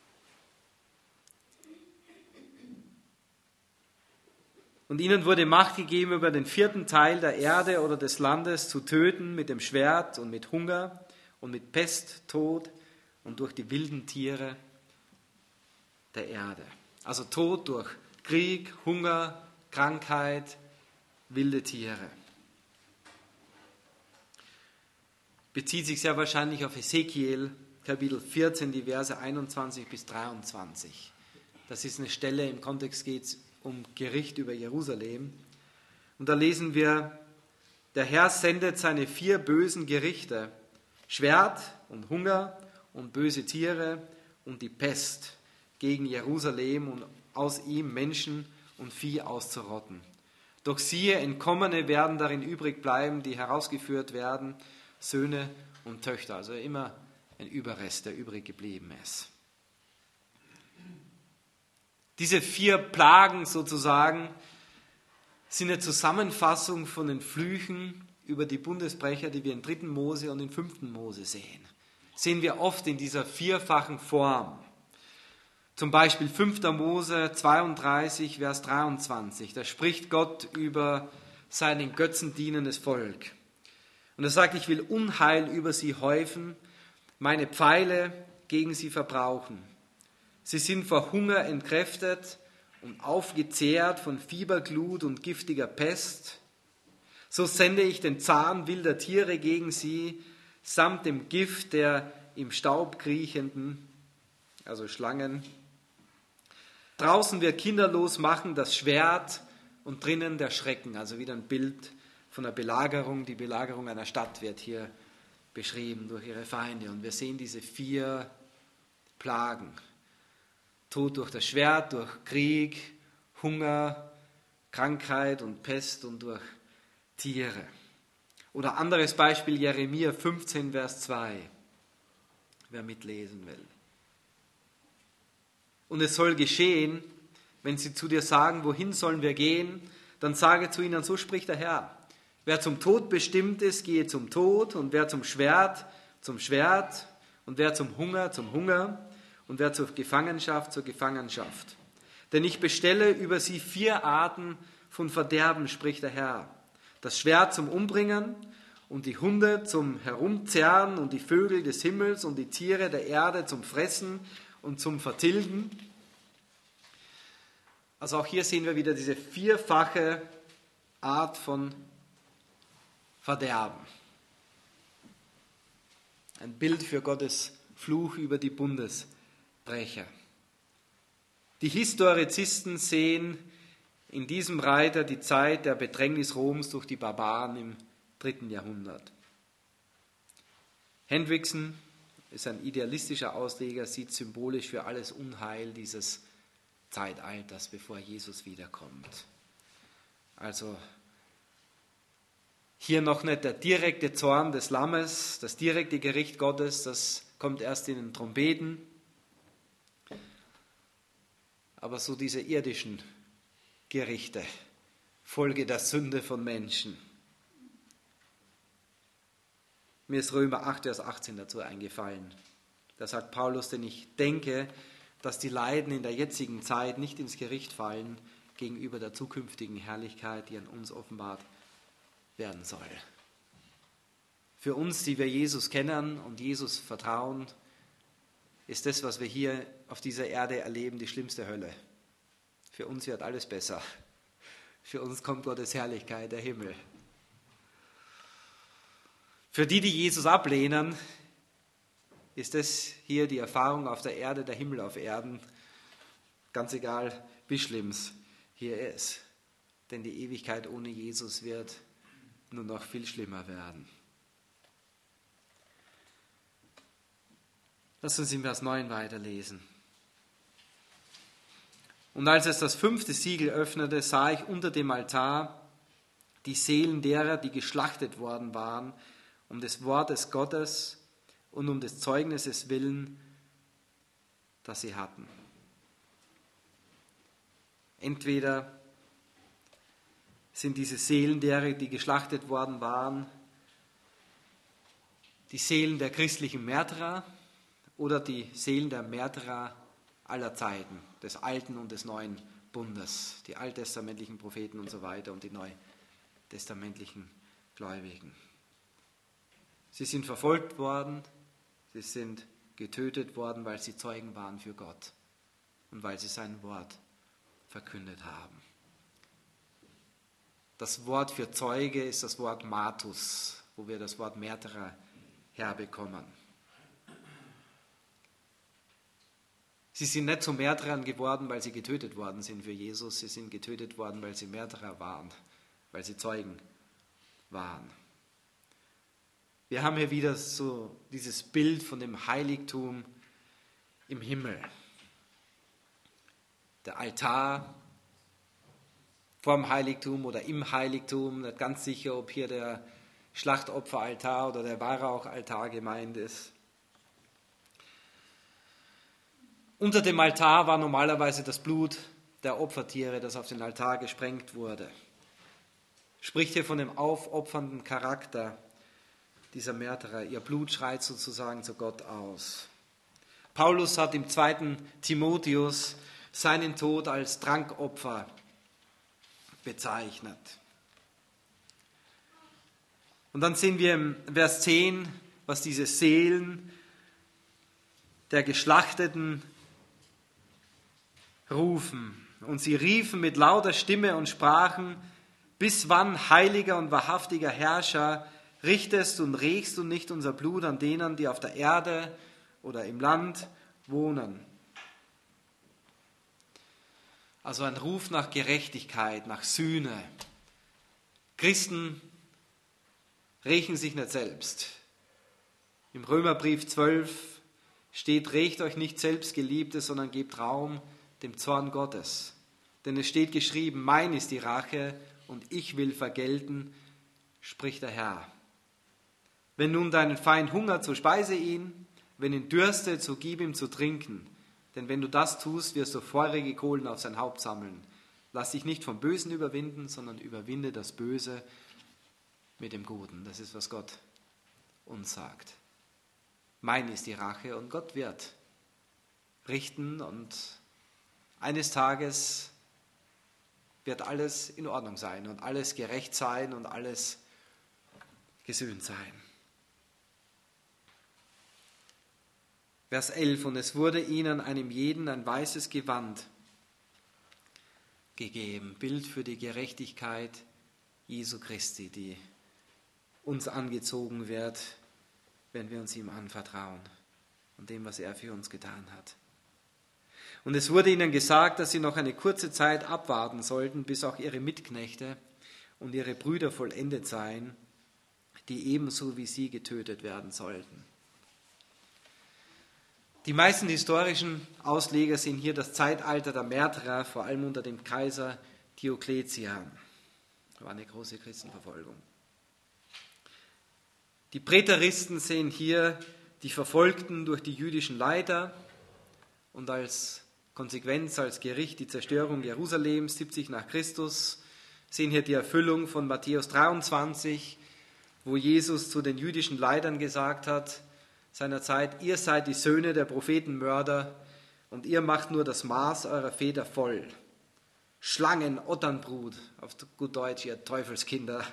Und ihnen wurde Macht gegeben, über den vierten Teil der Erde oder des Landes zu töten mit dem Schwert und mit Hunger und mit Pest, Tod und durch die wilden Tiere der Erde. Also Tod durch Krieg, Hunger, Krankheit, wilde Tiere. Bezieht sich sehr wahrscheinlich auf Ezekiel, Kapitel vierzehn, die Verse einundzwanzig bis dreiundzwanzig. Das ist eine Stelle, im Kontext geht es um Gericht über Jerusalem. Und da lesen wir, der Herr sendet seine vier bösen Gerichte, Schwert und Hunger und böse Tiere und die Pest gegen Jerusalem und aus ihm Menschen und Vieh auszurotten. Doch siehe, Entkommene werden darin übrig bleiben, die herausgeführt werden, Söhne und Töchter. Also immer ein Überrest, der übrig geblieben ist. Diese vier Plagen sozusagen sind eine Zusammenfassung von den Flüchen über die Bundesbrecher, die wir in dritten Mose und in fünften Mose sehen. Sehen wir oft in dieser vierfachen Form. Zum Beispiel fünfter Mose zweiunddreißig, Vers dreiundzwanzig. Da spricht Gott über sein in Götzen dienendes Volk. Und er sagt, ich will Unheil über sie häufen, meine Pfeile gegen sie verbrauchen. Sie sind vor Hunger entkräftet und aufgezehrt von Fieberglut und giftiger Pest. So sende ich den Zahn wilder Tiere gegen sie, samt dem Gift der im Staub kriechenden, also Schlangen. Draußen wird kinderlos machen das Schwert und drinnen der Schrecken. Also wieder ein Bild von einer Belagerung. Die Belagerung einer Stadt wird hier beschrieben durch ihre Feinde. Und wir sehen diese vier Plagen. Tod durch das Schwert, durch Krieg, Hunger, Krankheit und Pest und durch Tiere. Oder anderes Beispiel, Jeremia fünfzehn, Vers zwei, wer mitlesen will. Und es soll geschehen, wenn sie zu dir sagen, wohin sollen wir gehen, dann sage zu ihnen, so spricht der Herr. Wer zum Tod bestimmt ist, gehe zum Tod, und wer zum Schwert, zum Schwert, und wer zum Hunger, zum Hunger, und wer zur Gefangenschaft, zur Gefangenschaft. Denn ich bestelle über sie vier Arten von Verderben, spricht der Herr. Das Schwert zum Umbringen und die Hunde zum Herumzerren und die Vögel des Himmels und die Tiere der Erde zum Fressen und zum Vertilgen. Also auch hier sehen wir wieder diese vierfache Art von Verderben. Ein Bild für Gottes Fluch über die Bundesbrecher. Die Historizisten sehen in diesem Reiter die Zeit der Bedrängnis Roms durch die Barbaren im dritten Jahrhundert. Hendrickson ist ein idealistischer Ausleger, sieht symbolisch für alles Unheil dieses Zeitalters, bevor Jesus wiederkommt. Also hier noch nicht der direkte Zorn des Lammes, das direkte Gericht Gottes, das kommt erst in den Trompeten. Aber so diese irdischen Gerichte, Folge der Sünde von Menschen. Mir ist Römer acht, Vers achtzehn dazu eingefallen. Da sagt Paulus, denn ich denke, dass die Leiden in der jetzigen Zeit nicht ins Gericht fallen gegenüber der zukünftigen Herrlichkeit, die an uns offenbart werden soll. Für uns, die wir Jesus kennen und Jesus vertrauen, ist das, was wir hier auf dieser Erde erleben, die schlimmste Hölle. Für uns wird alles besser. Für uns kommt Gottes Herrlichkeit, der Himmel. Für die, die Jesus ablehnen, ist das hier die Erfahrung auf der Erde, der Himmel auf Erden. Ganz egal, wie schlimm es hier ist. Denn die Ewigkeit ohne Jesus wird nur noch viel schlimmer werden. Lass uns in Vers neun weiterlesen. Und als es das fünfte Siegel öffnete, sah ich unter dem Altar die Seelen derer, die geschlachtet worden waren, um des Wortes Gottes und um des Zeugnisses willen, das sie hatten. Entweder sind diese Seelen derer, die geschlachtet worden waren, die Seelen der christlichen Märtyrer oder die Seelen der Märtyrer aller Zeiten, des Alten und des Neuen Bundes, die alttestamentlichen Propheten und so weiter und die neutestamentlichen Gläubigen. Sie sind verfolgt worden, sie sind getötet worden, weil sie Zeugen waren für Gott und weil sie sein Wort verkündet haben. Das Wort für Zeuge ist das Wort Martus, wo wir das Wort Märtyrer herbekommen. Sie sind nicht zu Märtyrern geworden, weil sie getötet worden sind für Jesus. Sie sind getötet worden, weil sie Märtyrer waren, weil sie Zeugen waren. Wir haben hier wieder so dieses Bild von dem Heiligtum im Himmel. Der Altar vorm Heiligtum oder im Heiligtum, nicht ganz sicher, ob hier der Schlachtopferaltar oder der Weihrauchaltar gemeint ist. Unter dem Altar war normalerweise das Blut der Opfertiere, das auf den Altar gesprengt wurde. Spricht hier von dem aufopfernden Charakter dieser Märtyrer. Ihr Blut schreit sozusagen zu Gott aus. Paulus hat im zweiten Timotheus seinen Tod als Trankopfer bezeichnet. Und dann sehen wir im Vers zehn, was diese Seelen der Geschlachteten rufen. Und sie riefen mit lauter Stimme und sprachen: Bis wann, heiliger und wahrhaftiger Herrscher, richtest und rächst du nicht unser Blut an denen, die auf der Erde oder im Land wohnen? Also ein Ruf nach Gerechtigkeit, nach Sühne. Christen rächen sich nicht selbst. Im Römerbrief zwölf steht, rächt euch nicht selbst, Geliebte, sondern gebt Raum dem Zorn Gottes. Denn es steht geschrieben, mein ist die Rache und ich will vergelten, spricht der Herr. Wenn nun deinen Feind hungert, so speise ihn, wenn ihn dürstet, so gib ihm zu trinken. Denn wenn du das tust, wirst du feurige Kohlen auf sein Haupt sammeln. Lass dich nicht vom Bösen überwinden, sondern überwinde das Böse mit dem Guten. Das ist, was Gott uns sagt. Mein ist die Rache und Gott wird richten und eines Tages wird alles in Ordnung sein und alles gerecht sein und alles gesühnt sein. Vers elf, und es wurde ihnen einem jeden ein weißes Gewand gegeben, Bild für die Gerechtigkeit Jesu Christi, die uns angezogen wird, wenn wir uns ihm anvertrauen und dem, was er für uns getan hat. Und es wurde ihnen gesagt, dass sie noch eine kurze Zeit abwarten sollten, bis auch ihre Mitknechte und ihre Brüder vollendet seien, die ebenso wie sie getötet werden sollten. Die meisten historischen Ausleger sehen hier das Zeitalter der Märtyrer, vor allem unter dem Kaiser Diokletian. Das war eine große Christenverfolgung. Die Präteristen sehen hier die Verfolgten durch die jüdischen Leiter und als Konsequenz, als Gericht die Zerstörung Jerusalems, siebzig nach Christus, sehen hier die Erfüllung von Matthäus dreiundzwanzig, wo Jesus zu den jüdischen Leitern gesagt hat, seiner Zeit, ihr seid die Söhne der Prophetenmörder und ihr macht nur das Maß eurer Väter voll. Schlangen, Otternbrut, auf gut Deutsch, ihr Teufelskinder.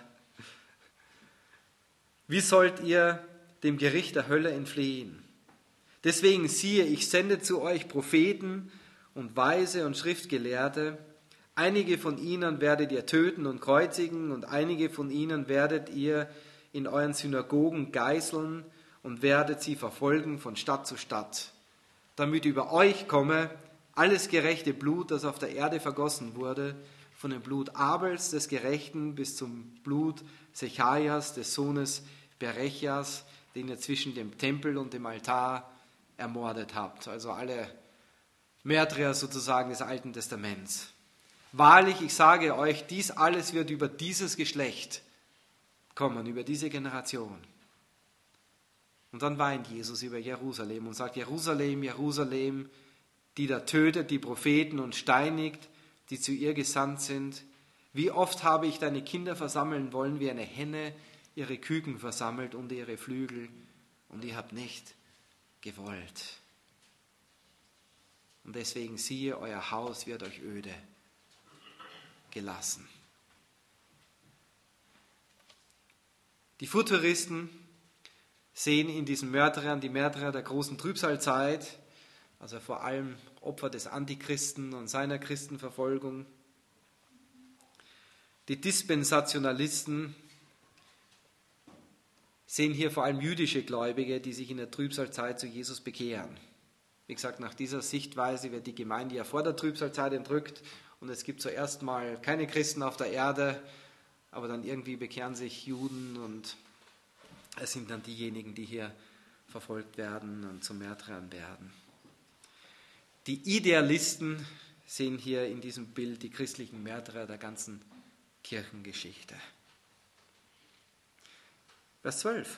Wie sollt ihr dem Gericht der Hölle entfliehen? Deswegen siehe, ich sende zu euch Propheten und Weise und Schriftgelehrte. Einige von ihnen werdet ihr töten und kreuzigen und einige von ihnen werdet ihr in euren Synagogen geißeln und werdet sie verfolgen von Stadt zu Stadt, damit über euch komme alles gerechte Blut, das auf der Erde vergossen wurde, von dem Blut Abels des Gerechten bis zum Blut Sechajas, des Sohnes Berechias, den ihr zwischen dem Tempel und dem Altar ermordet habt. Also alle Märtyrer sozusagen des Alten Testaments. Wahrlich, ich sage euch, dies alles wird über dieses Geschlecht kommen, über diese Generation. Und dann weint Jesus über Jerusalem und sagt, Jerusalem, Jerusalem, die da tötet, die Propheten und steinigt, die zu ihr gesandt sind. Wie oft habe ich deine Kinder versammeln wollen, wie eine Henne ihre Küken versammelt unter ihre Flügel, und ihr habt nicht gewollt. Und deswegen siehe, euer Haus wird euch öde gelassen. Die Futuristen sehen in diesen Märtyrern die Märtyrer der großen Trübsalzeit, also vor allem Opfer des Antichristen und seiner Christenverfolgung. Die Dispensationalisten sehen hier vor allem jüdische Gläubige, die sich in der Trübsalzeit zu Jesus bekehren. Wie gesagt, nach dieser Sichtweise wird die Gemeinde ja vor der Trübsalzeit entrückt und es gibt zuerst mal keine Christen auf der Erde, aber dann irgendwie bekehren sich Juden und es sind dann diejenigen, die hier verfolgt werden und zu Märtyrern werden. Die Idealisten sehen hier in diesem Bild die christlichen Märtyrer der ganzen Kirchengeschichte. Vers zwölf.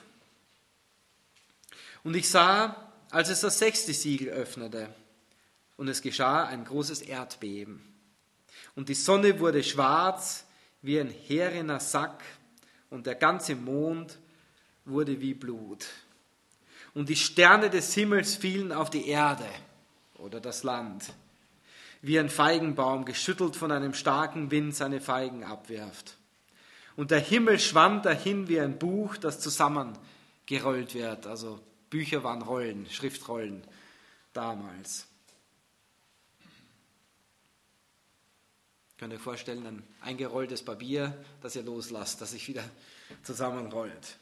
Und ich sah, als es das sechste Siegel öffnete, und es geschah ein großes Erdbeben. Und die Sonne wurde schwarz wie ein härener Sack, und der ganze Mond wurde wie Blut. Und die Sterne des Himmels fielen auf die Erde oder das Land, wie ein Feigenbaum, geschüttelt von einem starken Wind seine Feigen abwirft. Und der Himmel schwand dahin wie ein Buch, das zusammengerollt wird. Also Bücher waren Rollen, Schriftrollen damals. Könnt ihr euch vorstellen, ein eingerolltes Papier, das ihr loslasst, das sich wieder zusammenrollt.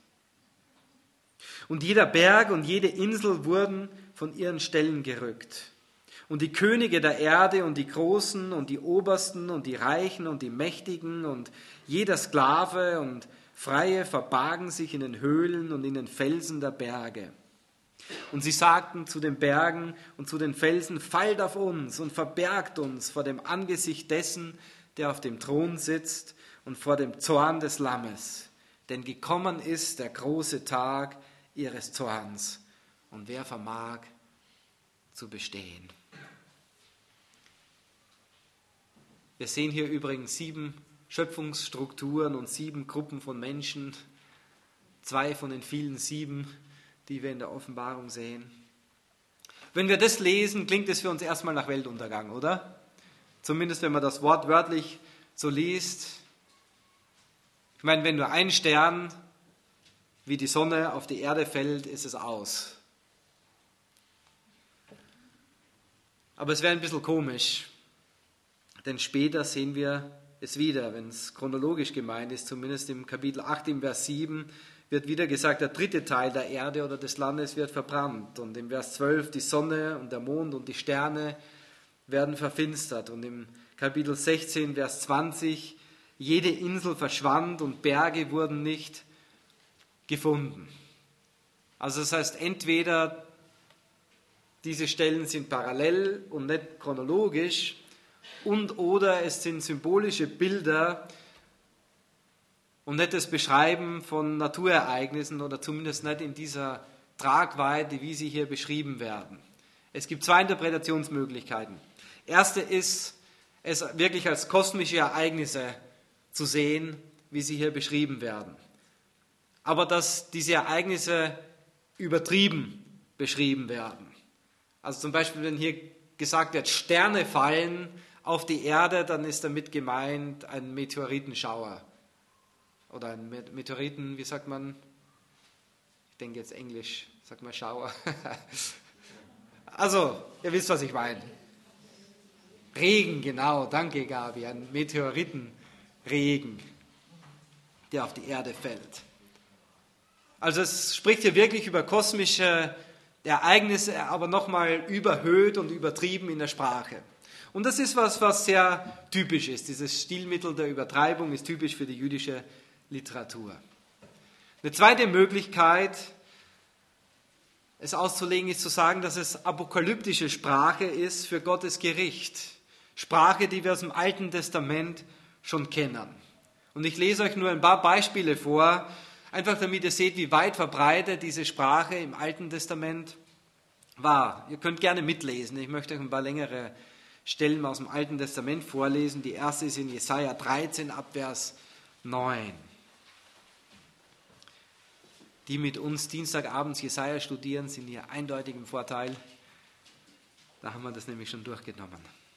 Und jeder Berg und jede Insel wurden von ihren Stellen gerückt. Und die Könige der Erde und die Großen und die Obersten und die Reichen und die Mächtigen und jeder Sklave und Freie verbargen sich in den Höhlen und in den Felsen der Berge. Und sie sagten zu den Bergen und zu den Felsen, fallt auf uns und verbergt uns vor dem Angesicht dessen, der auf dem Thron sitzt und vor dem Zorn des Lammes. Denn gekommen ist der große Tag ihres Zorns. Und wer vermag zu bestehen? Wir sehen hier übrigens sieben Schöpfungsstrukturen und sieben Gruppen von Menschen. Zwei von den vielen sieben, die wir in der Offenbarung sehen. Wenn wir das lesen, klingt es für uns erstmal nach Weltuntergang, oder? Zumindest wenn man das Wort wörtlich so liest. Ich meine, wenn nur ein Stern wie die Sonne auf die Erde fällt, ist es aus. Aber es wäre ein bisschen komisch, denn später sehen wir es wieder, wenn es chronologisch gemeint ist, zumindest im Kapitel acht, im Vers sieben, wird wieder gesagt, der dritte Teil der Erde oder des Landes wird verbrannt. Und im Vers zwölf, die Sonne und der Mond und die Sterne werden verfinstert. Und im Kapitel sechzehn, Vers zwanzig, jede Insel verschwand und Berge wurden nicht gefunden. Also das heißt, entweder diese Stellen sind parallel und nicht chronologisch, und oder es sind symbolische Bilder und nicht das Beschreiben von Naturereignissen oder zumindest nicht in dieser Tragweite, wie sie hier beschrieben werden. Es gibt zwei Interpretationsmöglichkeiten. Erste ist, es wirklich als kosmische Ereignisse zu sehen, wie sie hier beschrieben werden. Aber dass diese Ereignisse übertrieben beschrieben werden. Also zum Beispiel, wenn hier gesagt wird, Sterne fallen auf die Erde, dann ist damit gemeint ein Meteoritenschauer. Oder ein Meteoriten, wie sagt man? Ich denke jetzt Englisch, sag mal Schauer. Also, ihr wisst, was ich meine. Regen, genau, danke Gabi, ein Meteoritenregen, der auf die Erde fällt. Also es spricht hier wirklich über kosmische Ereignisse, aber nochmal überhöht und übertrieben in der Sprache. Und das ist was, was sehr typisch ist. Dieses Stilmittel der Übertreibung ist typisch für die jüdische Literatur. Eine zweite Möglichkeit, es auszulegen, ist zu sagen, dass es apokalyptische Sprache ist für Gottes Gericht. Sprache, die wir aus dem Alten Testament schon kennen. Und ich lese euch nur ein paar Beispiele vor, einfach damit ihr seht, wie weit verbreitet diese Sprache im Alten Testament war. Ihr könnt gerne mitlesen. Ich möchte euch ein paar längere Stellen aus dem Alten Testament vorlesen. Die erste ist in Jesaja dreizehn ab Vers neun. Die mit uns Dienstagabends Jesaja studieren, sind hier eindeutig im Vorteil. Da haben wir das nämlich schon durchgenommen.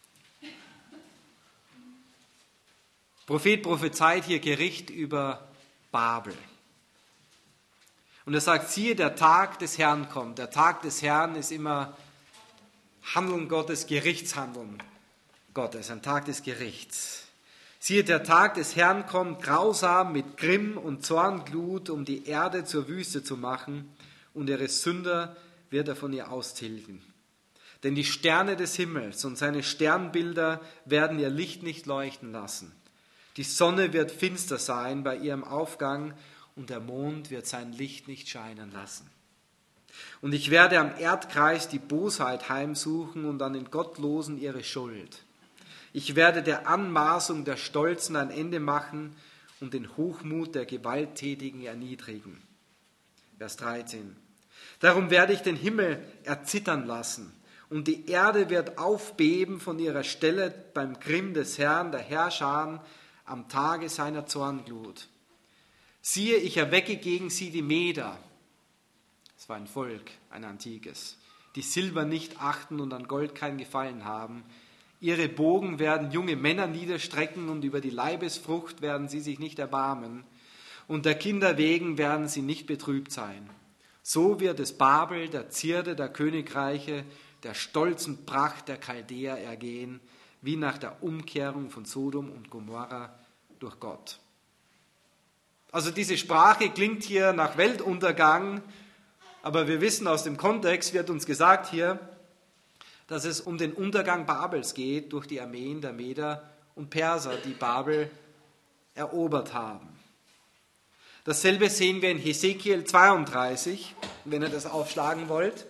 Prophet prophezeit hier Gericht über Babel. Und er sagt, siehe, der Tag des Herrn kommt. Der Tag des Herrn ist immer Handeln Gottes, Gerichtshandeln Gottes, ein Tag des Gerichts. Siehe, der Tag des Herrn kommt, grausam mit Grimm und Zornglut, um die Erde zur Wüste zu machen, und ihre Sünder wird er von ihr austilgen. Denn die Sterne des Himmels und seine Sternbilder werden ihr Licht nicht leuchten lassen. Die Sonne wird finster sein bei ihrem Aufgang, und der Mond wird sein Licht nicht scheinen lassen. Und ich werde am Erdkreis die Bosheit heimsuchen und an den Gottlosen ihre Schuld. Ich werde der Anmaßung der Stolzen ein Ende machen und den Hochmut der Gewalttätigen erniedrigen. Vers dreizehn. Darum werde ich den Himmel erzittern lassen und die Erde wird aufbeben von ihrer Stelle beim Grimm des Herrn, der Herrscher, am Tage seiner Zornglut. Siehe, ich erwecke gegen sie die Meder. Es war ein Volk, ein antikes, die Silber nicht achten und an Gold kein Gefallen haben. Ihre Bogen werden junge Männer niederstrecken und über die Leibesfrucht werden sie sich nicht erbarmen. Und der Kinder wegen werden sie nicht betrübt sein. So wird es Babel, der Zierde der Königreiche, der stolzen Pracht der Chaldäer ergehen, wie nach der Umkehrung von Sodom und Gomorra durch Gott. Also diese Sprache klingt hier nach Weltuntergang, aber wir wissen aus dem Kontext, wird uns gesagt hier, dass es um den Untergang Babels geht durch die Armeen der Meder und Perser, die Babel erobert haben. Dasselbe sehen wir in Hesekiel zweiunddreißig, wenn ihr das aufschlagen wollt,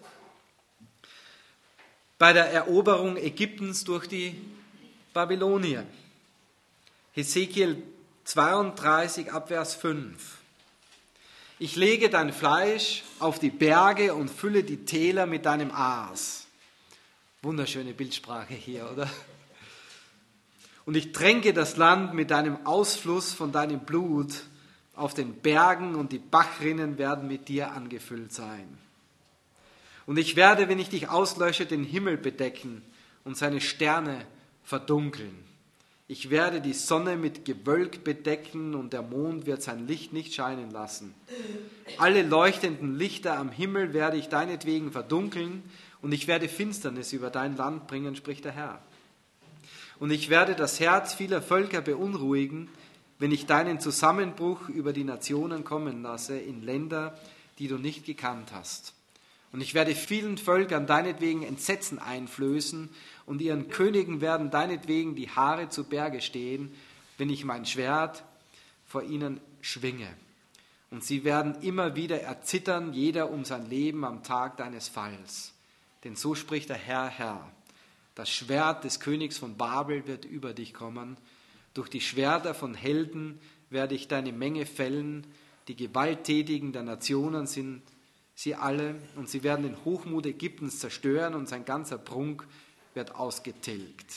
bei der Eroberung Ägyptens durch die Babylonier. Hesekiel zweiunddreißig, Abvers fünf. Ich lege dein Fleisch auf die Berge und fülle die Täler mit deinem Aas. Wunderschöne Bildsprache hier, oder? Und ich tränke das Land mit deinem Ausfluss von deinem Blut auf den Bergen und die Bachrinnen werden mit dir angefüllt sein. Und ich werde, wenn ich dich auslösche, den Himmel bedecken und seine Sterne verdunkeln. Ich werde die Sonne mit Gewölk bedecken und der Mond wird sein Licht nicht scheinen lassen. Alle leuchtenden Lichter am Himmel werde ich deinetwegen verdunkeln und ich werde Finsternis über dein Land bringen, spricht der Herr. Und ich werde das Herz vieler Völker beunruhigen, wenn ich deinen Zusammenbruch über die Nationen kommen lasse, in Länder, die du nicht gekannt hast. Und ich werde vielen Völkern deinetwegen Entsetzen einflößen und ihren Königen werden deinetwegen die Haare zu Berge stehen, wenn ich mein Schwert vor ihnen schwinge. Und sie werden immer wieder erzittern, jeder um sein Leben am Tag deines Falls. Denn so spricht der Herr, Herr. Das Schwert des Königs von Babel wird über dich kommen. Durch die Schwerter von Helden werde ich deine Menge fällen. Die Gewalttätigen der Nationen sind sie alle, und sie werden den Hochmut Ägyptens zerstören, und sein ganzer Prunk wird ausgetilgt.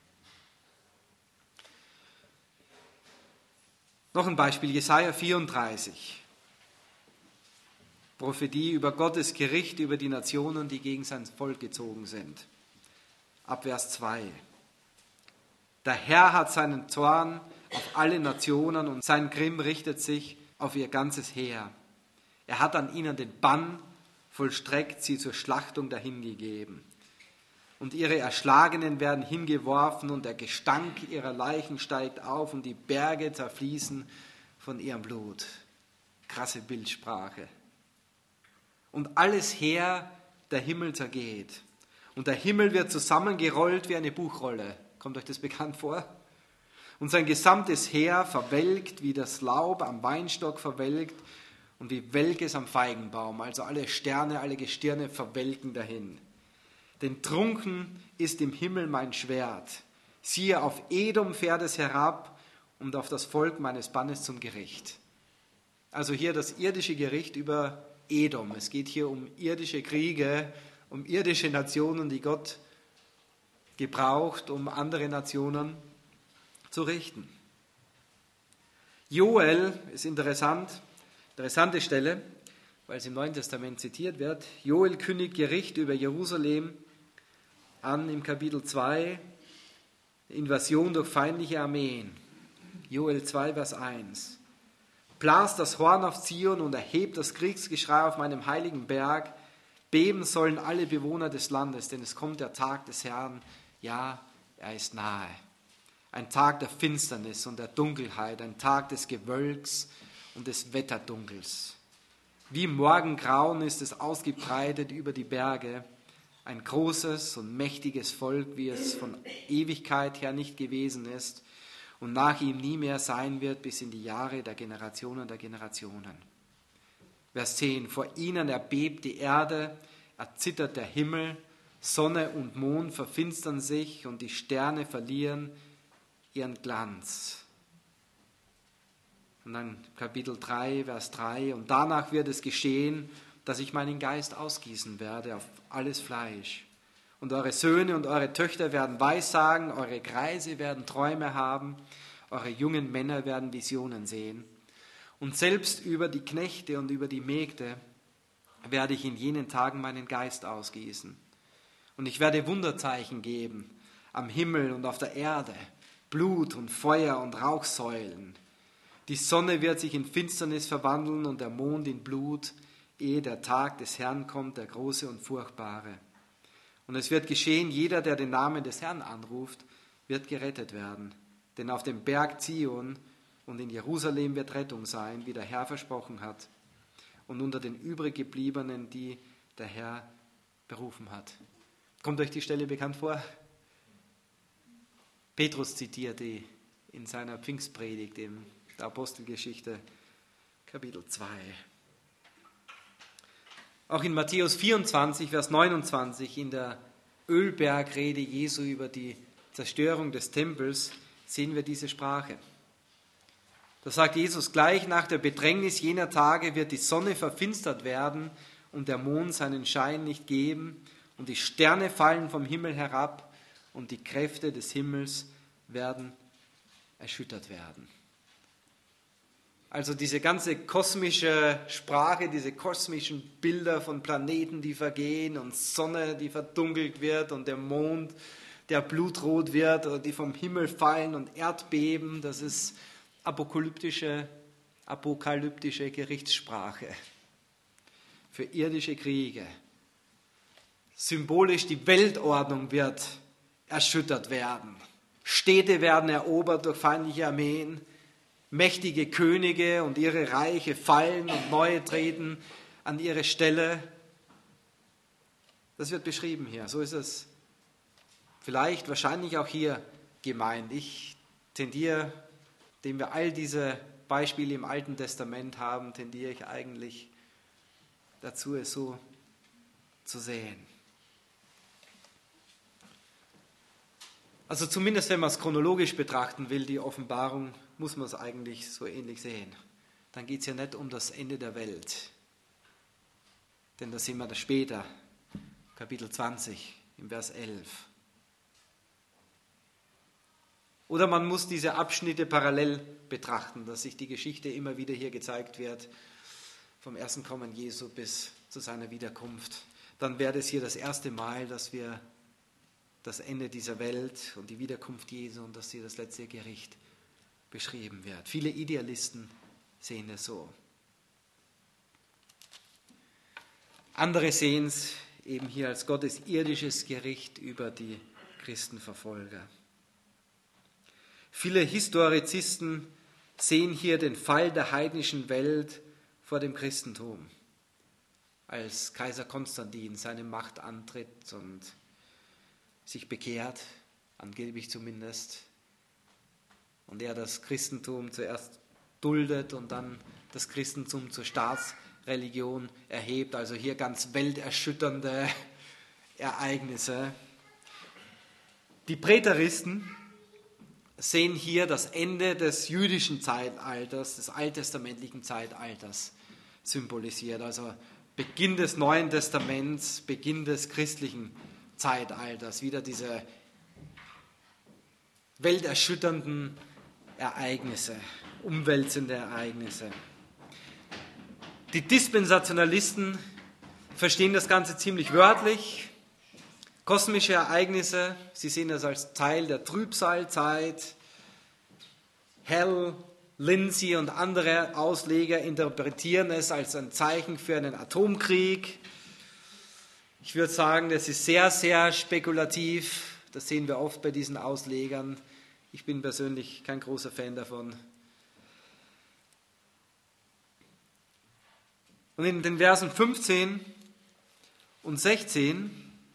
Noch ein Beispiel, Jesaja vierunddreißig. Prophetie über Gottes Gericht über die Nationen, die gegen sein Volk gezogen sind. Ab Vers zwei. Der Herr hat seinen Zorn auf alle Nationen und sein Grimm richtet sich auf ihr ganzes Heer. Er hat an ihnen den Bann vollstreckt, sie zur Schlachtung dahingegeben. Und ihre Erschlagenen werden hingeworfen und der Gestank ihrer Leichen steigt auf und die Berge zerfließen von ihrem Blut. Krasse Bildsprache. Und alles Heer der Himmel zergeht. Und der Himmel wird zusammengerollt wie eine Buchrolle. Kommt euch das bekannt vor? Und sein gesamtes Heer verwelkt, wie das Laub am Weinstock verwelkt und wie Welkes am Feigenbaum. Also alle Sterne, alle Gestirne verwelken dahin. Denn trunken ist im Himmel mein Schwert. Siehe, auf Edom fährt es herab und auf das Volk meines Bannes zum Gericht. Also hier das irdische Gericht über Edom. Es geht hier um irdische Kriege, um irdische Nationen, die Gott gebraucht, um andere Nationen zu richten. Joel ist interessant, interessante Stelle, weil es im Neuen Testament zitiert wird. Joel kündigt Gericht über Jerusalem an im Kapitel zwei, Invasion durch feindliche Armeen. Joel zwei, Vers eins. Blast das Horn auf Zion und erhebt das Kriegsgeschrei auf meinem heiligen Berg. Beben sollen alle Bewohner des Landes, denn es kommt der Tag des Herrn. Ja, er ist nahe. Ein Tag der Finsternis und der Dunkelheit, ein Tag des Gewölks und des Wetterdunkels. Wie Morgengrauen ist es ausgebreitet über die Berge, ein großes und mächtiges Volk, wie es von Ewigkeit her nicht gewesen ist und nach ihm nie mehr sein wird bis in die Jahre der Generationen der Generationen. Vers zehn, vor ihnen erbebt die Erde, erzittert der Himmel, Sonne und Mond verfinstern sich und die Sterne verlieren ihren Glanz. Und dann Kapitel drei, Vers drei, und danach wird es geschehen, dass ich meinen Geist ausgießen werde auf alles Fleisch. Und eure Söhne und eure Töchter werden Weissagen, eure Greise werden Träume haben, eure jungen Männer werden Visionen sehen. Und selbst über die Knechte und über die Mägde werde ich in jenen Tagen meinen Geist ausgießen. Und ich werde Wunderzeichen geben am Himmel und auf der Erde, Blut und Feuer und Rauchsäulen. Die Sonne wird sich in Finsternis verwandeln und der Mond in Blut, ehe der Tag des Herrn kommt, der große und furchtbare. Und es wird geschehen, jeder, der den Namen des Herrn anruft, wird gerettet werden. Denn auf dem Berg Zion und in Jerusalem wird Rettung sein, wie der Herr versprochen hat. Und unter den übrig gebliebenen, die der Herr berufen hat. Kommt euch die Stelle bekannt vor? Petrus zitiert die in seiner Pfingstpredigt in der Apostelgeschichte, Kapitel zwei. Auch in Matthäus vierundzwanzig, Vers neunundzwanzig, in der Ölbergrede Jesu über die Zerstörung des Tempels, sehen wir diese Sprache. Da sagt Jesus, gleich nach der Bedrängnis jener Tage wird die Sonne verfinstert werden und der Mond seinen Schein nicht geben und die Sterne fallen vom Himmel herab und die Kräfte des Himmels werden erschüttert werden. Also diese ganze kosmische Sprache, diese kosmischen Bilder von Planeten, die vergehen und Sonne, die verdunkelt wird und der Mond, der blutrot wird und die vom Himmel fallen und Erdbeben, das ist apokalyptische, apokalyptische Gerichtssprache für irdische Kriege. Symbolisch die Weltordnung wird erschüttert werden. Städte werden erobert durch feindliche Armeen. Mächtige Könige und ihre Reiche fallen und neue treten an ihre Stelle. Das wird beschrieben hier. So ist es vielleicht, wahrscheinlich auch hier gemeint. Ich tendiere, indem wir all diese Beispiele im Alten Testament haben, tendiere ich eigentlich dazu, es so zu sehen. Also zumindest, wenn man es chronologisch betrachten will, die Offenbarung, muss man es eigentlich so ähnlich sehen. Dann geht es ja nicht um das Ende der Welt. Denn da sehen wir das später, Kapitel zwanzig, im Vers elf. Oder man muss diese Abschnitte parallel betrachten, dass sich die Geschichte immer wieder hier gezeigt wird, vom ersten Kommen Jesu bis zu seiner Wiederkunft. Dann wäre es hier das erste Mal, dass wir das Ende dieser Welt und die Wiederkunft Jesu und dass hier das letzte Gericht beschrieben wird. Viele Idealisten sehen es so. Andere sehen es eben hier als Gottes irdisches Gericht über die Christenverfolger. Viele Historizisten sehen hier den Fall der heidnischen Welt vor dem Christentum, als Kaiser Konstantin seine Macht antritt und sich bekehrt, angeblich zumindest, und er das Christentum zuerst duldet und dann das Christentum zur Staatsreligion erhebt, also hier ganz welterschütternde Ereignisse. Die Präteristen sehen hier das Ende des jüdischen Zeitalters, des alttestamentlichen Zeitalters symbolisiert, also Beginn des Neuen Testaments, Beginn des christlichen Zeitalters, wieder diese welterschütternden Ereignisse, umwälzende Ereignisse. Die Dispensationalisten verstehen das Ganze ziemlich wörtlich. Kosmische Ereignisse, sie sehen das als Teil der Trübsalzeit. Hell, Lindsay und andere Ausleger interpretieren es als ein Zeichen für einen Atomkrieg. Ich würde sagen, das ist sehr, sehr spekulativ. Das sehen wir oft bei diesen Auslegern. Ich bin persönlich kein großer Fan davon. Und in den Versen fünfzehn und sechzehn,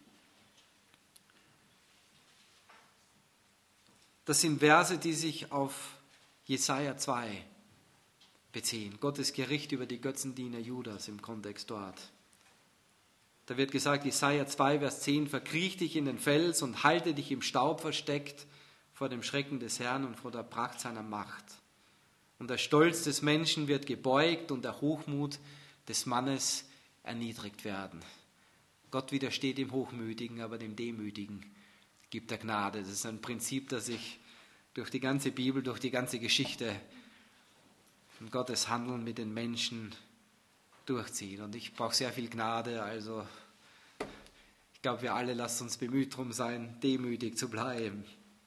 das sind Verse, die sich auf Jesaja zwei beziehen. Gottes Gericht über die Götzendiener Judas im Kontext dort. Da wird gesagt, Jesaja zwei, Vers zehn, verkriech dich in den Fels und halte dich im Staub versteckt vor dem Schrecken des Herrn und vor der Pracht seiner Macht. Und der Stolz des Menschen wird gebeugt und der Hochmut des Mannes erniedrigt werden. Gott widersteht dem Hochmütigen, aber dem Demütigen gibt er Gnade. Das ist ein Prinzip, das sich durch die ganze Bibel, durch die ganze Geschichte von Gottes Handeln mit den Menschen durchzieht. Und ich brauche sehr viel Gnade, also ich glaube, wir alle lassen uns bemüht darum sein, demütig zu bleiben.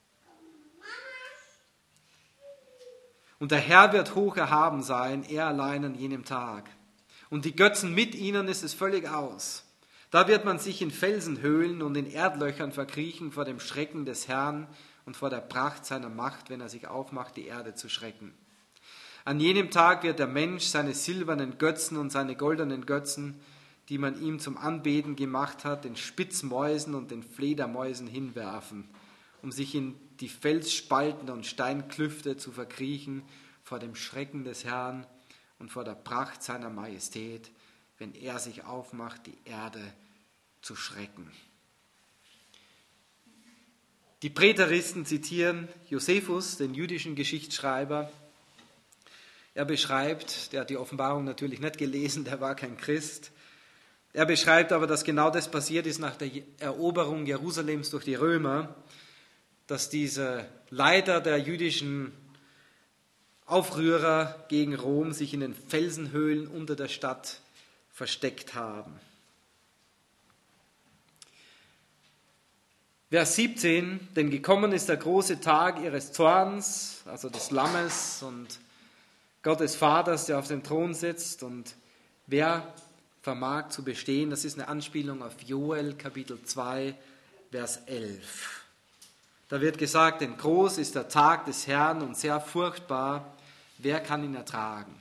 Und der Herr wird hoch erhaben sein, er allein an jenem Tag. Und die Götzen mit ihnen ist es völlig aus. Da wird man sich in Felsenhöhlen und in Erdlöchern verkriechen vor dem Schrecken des Herrn und vor der Pracht seiner Macht, wenn er sich aufmacht, die Erde zu schrecken. An jenem Tag wird der Mensch seine silbernen Götzen und seine goldenen Götzen, die man ihm zum Anbeten gemacht hat, den Spitzmäusen und den Fledermäusen hinwerfen, um sich in die Felsspalten und Steinklüfte zu verkriechen vor dem Schrecken des Herrn und vor der Pracht seiner Majestät, wenn er sich aufmacht, die Erde zu schrecken. Die Präteristen zitieren Josephus, den jüdischen Geschichtsschreiber. Er beschreibt, der hat die Offenbarung natürlich nicht gelesen, der war kein Christ. Er beschreibt aber, dass genau das passiert ist nach der Eroberung Jerusalems durch die Römer, dass diese Leiter der jüdischen Aufrührer gegen Rom sich in den Felsenhöhlen unter der Stadt versteckt haben. Vers siebzehn, denn gekommen ist der große Tag ihres Zorns, also des Lammes und Gottes Vaters, der auf dem Thron sitzt, und wer vermag zu bestehen? Das ist eine Anspielung auf Joel, Kapitel zwei, Vers elf. Da wird gesagt, denn groß ist der Tag des Herrn und sehr furchtbar, wer kann ihn ertragen?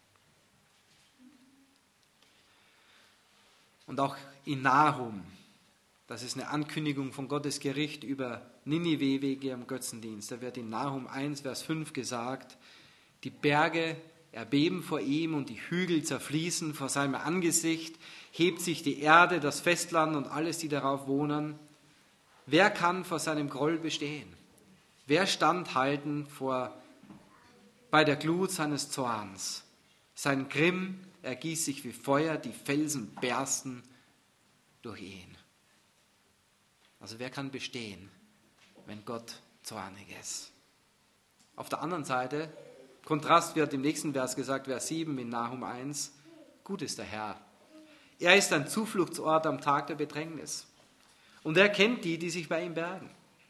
Und auch in Nahum, das ist eine Ankündigung von Gottes Gericht über Ninive wegen ihrem Götzendienst. Da wird in Nahum eins, Vers fünf gesagt, die Berge erbeben vor ihm und die Hügel zerfließen vor seinem Angesicht, hebt sich die Erde, das Festland und alles, die darauf wohnen. Wer kann vor seinem Groll bestehen? Wer standhalten vor, bei der Glut seines Zorns? Sein Grimm ergießt sich wie Feuer, die Felsen bersten durch ihn. Also wer kann bestehen, wenn Gott zornig ist? Auf der anderen Seite, Kontrast wird im nächsten Vers gesagt, Vers sieben in Nahum eins, gut ist der Herr. Er ist ein Zufluchtsort am Tag der Bedrängnis. Und er kennt die, die sich bei ihm bergen.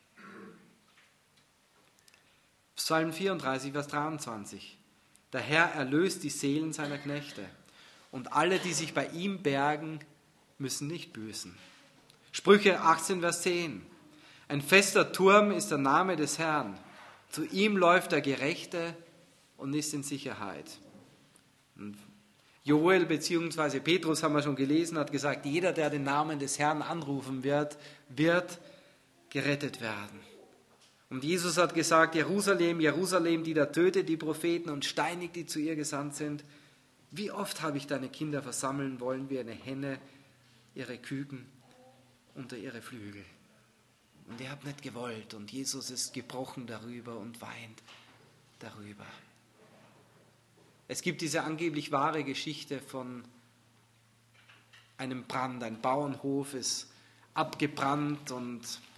Psalm vierunddreißig, Vers dreiundzwanzig. Der Herr erlöst die Seelen seiner Knechte. Und alle, die sich bei ihm bergen, müssen nicht büßen. Sprüche achtzehn, Vers zehn. Ein fester Turm ist der Name des Herrn. Zu ihm läuft der Gerechte und ist in Sicherheit. Und Joel bzw. Petrus, haben wir schon gelesen, hat gesagt, jeder, der den Namen des Herrn anrufen wird, wird gerettet werden. Und Jesus hat gesagt, Jerusalem, Jerusalem, die da tötet die Propheten und steinigt, die zu ihr gesandt sind. Wie oft habe ich deine Kinder versammeln wollen, wie eine Henne ihre Küken unter ihre Flügel. Und ihr habt nicht gewollt. Und Jesus ist gebrochen darüber und weint darüber. Es gibt diese angeblich wahre Geschichte von einem Brand. Ein Bauernhof ist abgebrannt und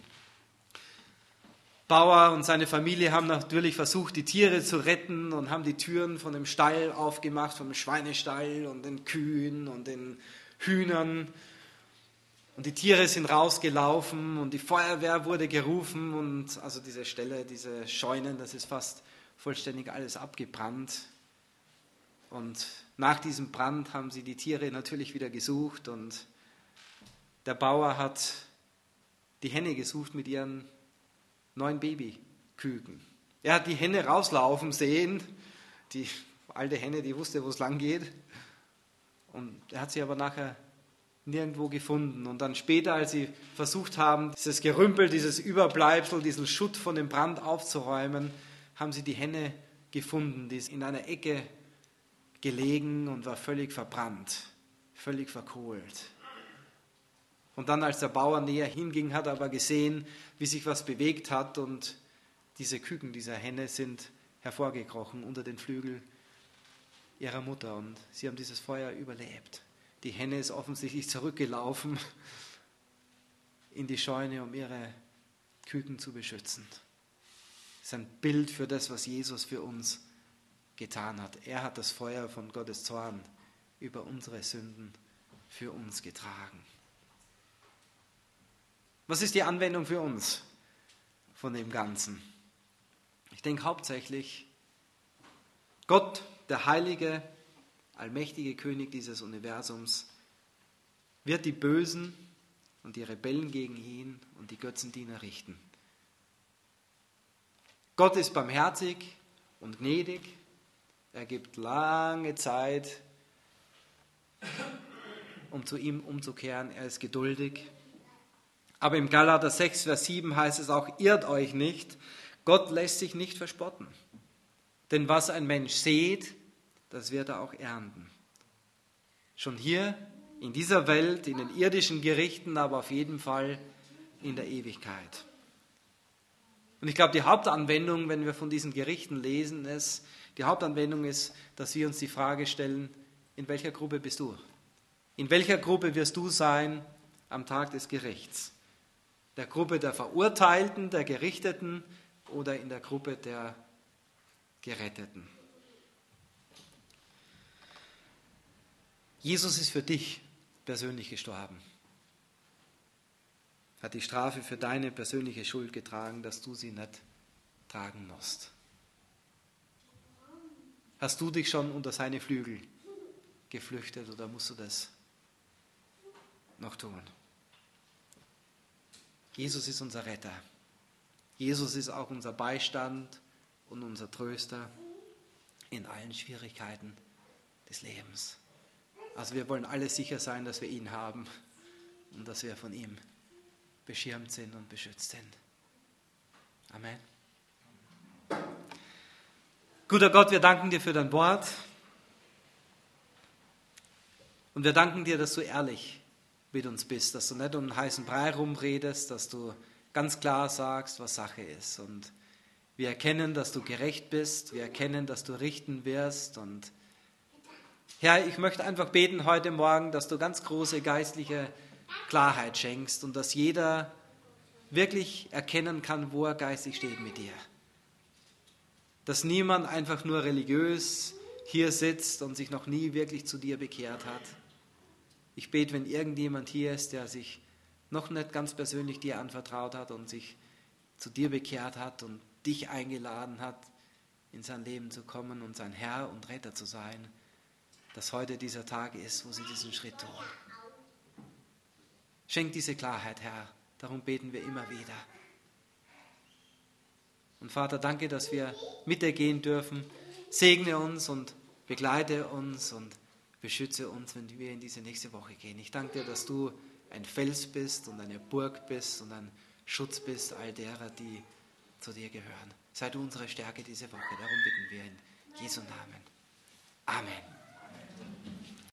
Bauer und seine Familie haben natürlich versucht, die Tiere zu retten und haben die Türen von dem Stall aufgemacht, vom Schweinestall und den Kühen und den Hühnern. Und die Tiere sind rausgelaufen und die Feuerwehr wurde gerufen und also diese Stelle, diese Scheunen, das ist fast vollständig alles abgebrannt. Und nach diesem Brand haben sie die Tiere natürlich wieder gesucht und der Bauer hat die Henne gesucht mit ihren neun Babyküken. Er hat die Henne rauslaufen sehen, die alte Henne, die wusste, wo es lang geht. Und er hat sie aber nachher nirgendwo gefunden. Und dann später, als sie versucht haben, dieses Gerümpel, dieses Überbleibsel, diesen Schutt von dem Brand aufzuräumen, haben sie die Henne gefunden. Die ist in einer Ecke gelegen und war völlig verbrannt, völlig verkohlt. Und dann, als der Bauer näher hinging, hat er aber gesehen, wie sich was bewegt hat und diese Küken dieser Henne sind hervorgekrochen unter den Flügel ihrer Mutter und sie haben dieses Feuer überlebt. Die Henne ist offensichtlich zurückgelaufen in die Scheune, um ihre Küken zu beschützen. Das ist ein Bild für das, was Jesus für uns getan hat. Er hat das Feuer von Gottes Zorn über unsere Sünden für uns getragen. Was ist die Anwendung für uns von dem Ganzen? Ich denke hauptsächlich, Gott, der heilige, allmächtige König dieses Universums, wird die Bösen und die Rebellen gegen ihn und die Götzendiener richten. Gott ist barmherzig und gnädig. Er gibt lange Zeit, um zu ihm umzukehren. Er ist geduldig. Aber im Galater sechs, Vers sieben heißt es auch, irrt euch nicht, Gott lässt sich nicht verspotten. Denn was ein Mensch sät, das wird er auch ernten. Schon hier in dieser Welt, in den irdischen Gerichten, aber auf jeden Fall in der Ewigkeit. Und ich glaube, die Hauptanwendung, wenn wir von diesen Gerichten lesen, ist, die Hauptanwendung ist, dass wir uns die Frage stellen, in welcher Gruppe bist du? In welcher Gruppe wirst du sein am Tag des Gerichts? Der Gruppe der Verurteilten, der Gerichteten oder in der Gruppe der Geretteten? Jesus ist für dich persönlich gestorben. Hat die Strafe für deine persönliche Schuld getragen, dass du sie nicht tragen musst. Hast du dich schon unter seine Flügel geflüchtet oder musst du das noch tun? Jesus ist unser Retter. Jesus ist auch unser Beistand und unser Tröster in allen Schwierigkeiten des Lebens. Also wir wollen alle sicher sein, dass wir ihn haben und dass wir von ihm beschirmt sind und beschützt sind. Amen. Guter Gott, wir danken dir für dein Wort und wir danken dir, dass du ehrlich mit uns bist, dass du nicht um einen heißen Brei rumredest, dass du ganz klar sagst, was Sache ist. Und wir erkennen, dass du gerecht bist, wir erkennen, dass du richten wirst. Und Herr, ich möchte einfach beten heute Morgen, dass du ganz große geistliche Klarheit schenkst und dass jeder wirklich erkennen kann, wo er geistig steht mit dir. Dass niemand einfach nur religiös hier sitzt und sich noch nie wirklich zu dir bekehrt hat. Ich bete, wenn irgendjemand hier ist, der sich noch nicht ganz persönlich dir anvertraut hat und sich zu dir bekehrt hat und dich eingeladen hat, in sein Leben zu kommen und sein Herr und Retter zu sein, dass heute dieser Tag ist, wo sie diesen Schritt tun. Schenk diese Klarheit, Herr. Darum beten wir immer wieder. Und Vater, danke, dass wir mit dir gehen dürfen. Segne uns und begleite uns und beschütze uns, wenn wir in diese nächste Woche gehen. Ich danke dir, dass du ein Fels bist und eine Burg bist und ein Schutz bist all derer, die zu dir gehören. Sei du unsere Stärke diese Woche. Darum bitten wir in Jesu Namen. Amen.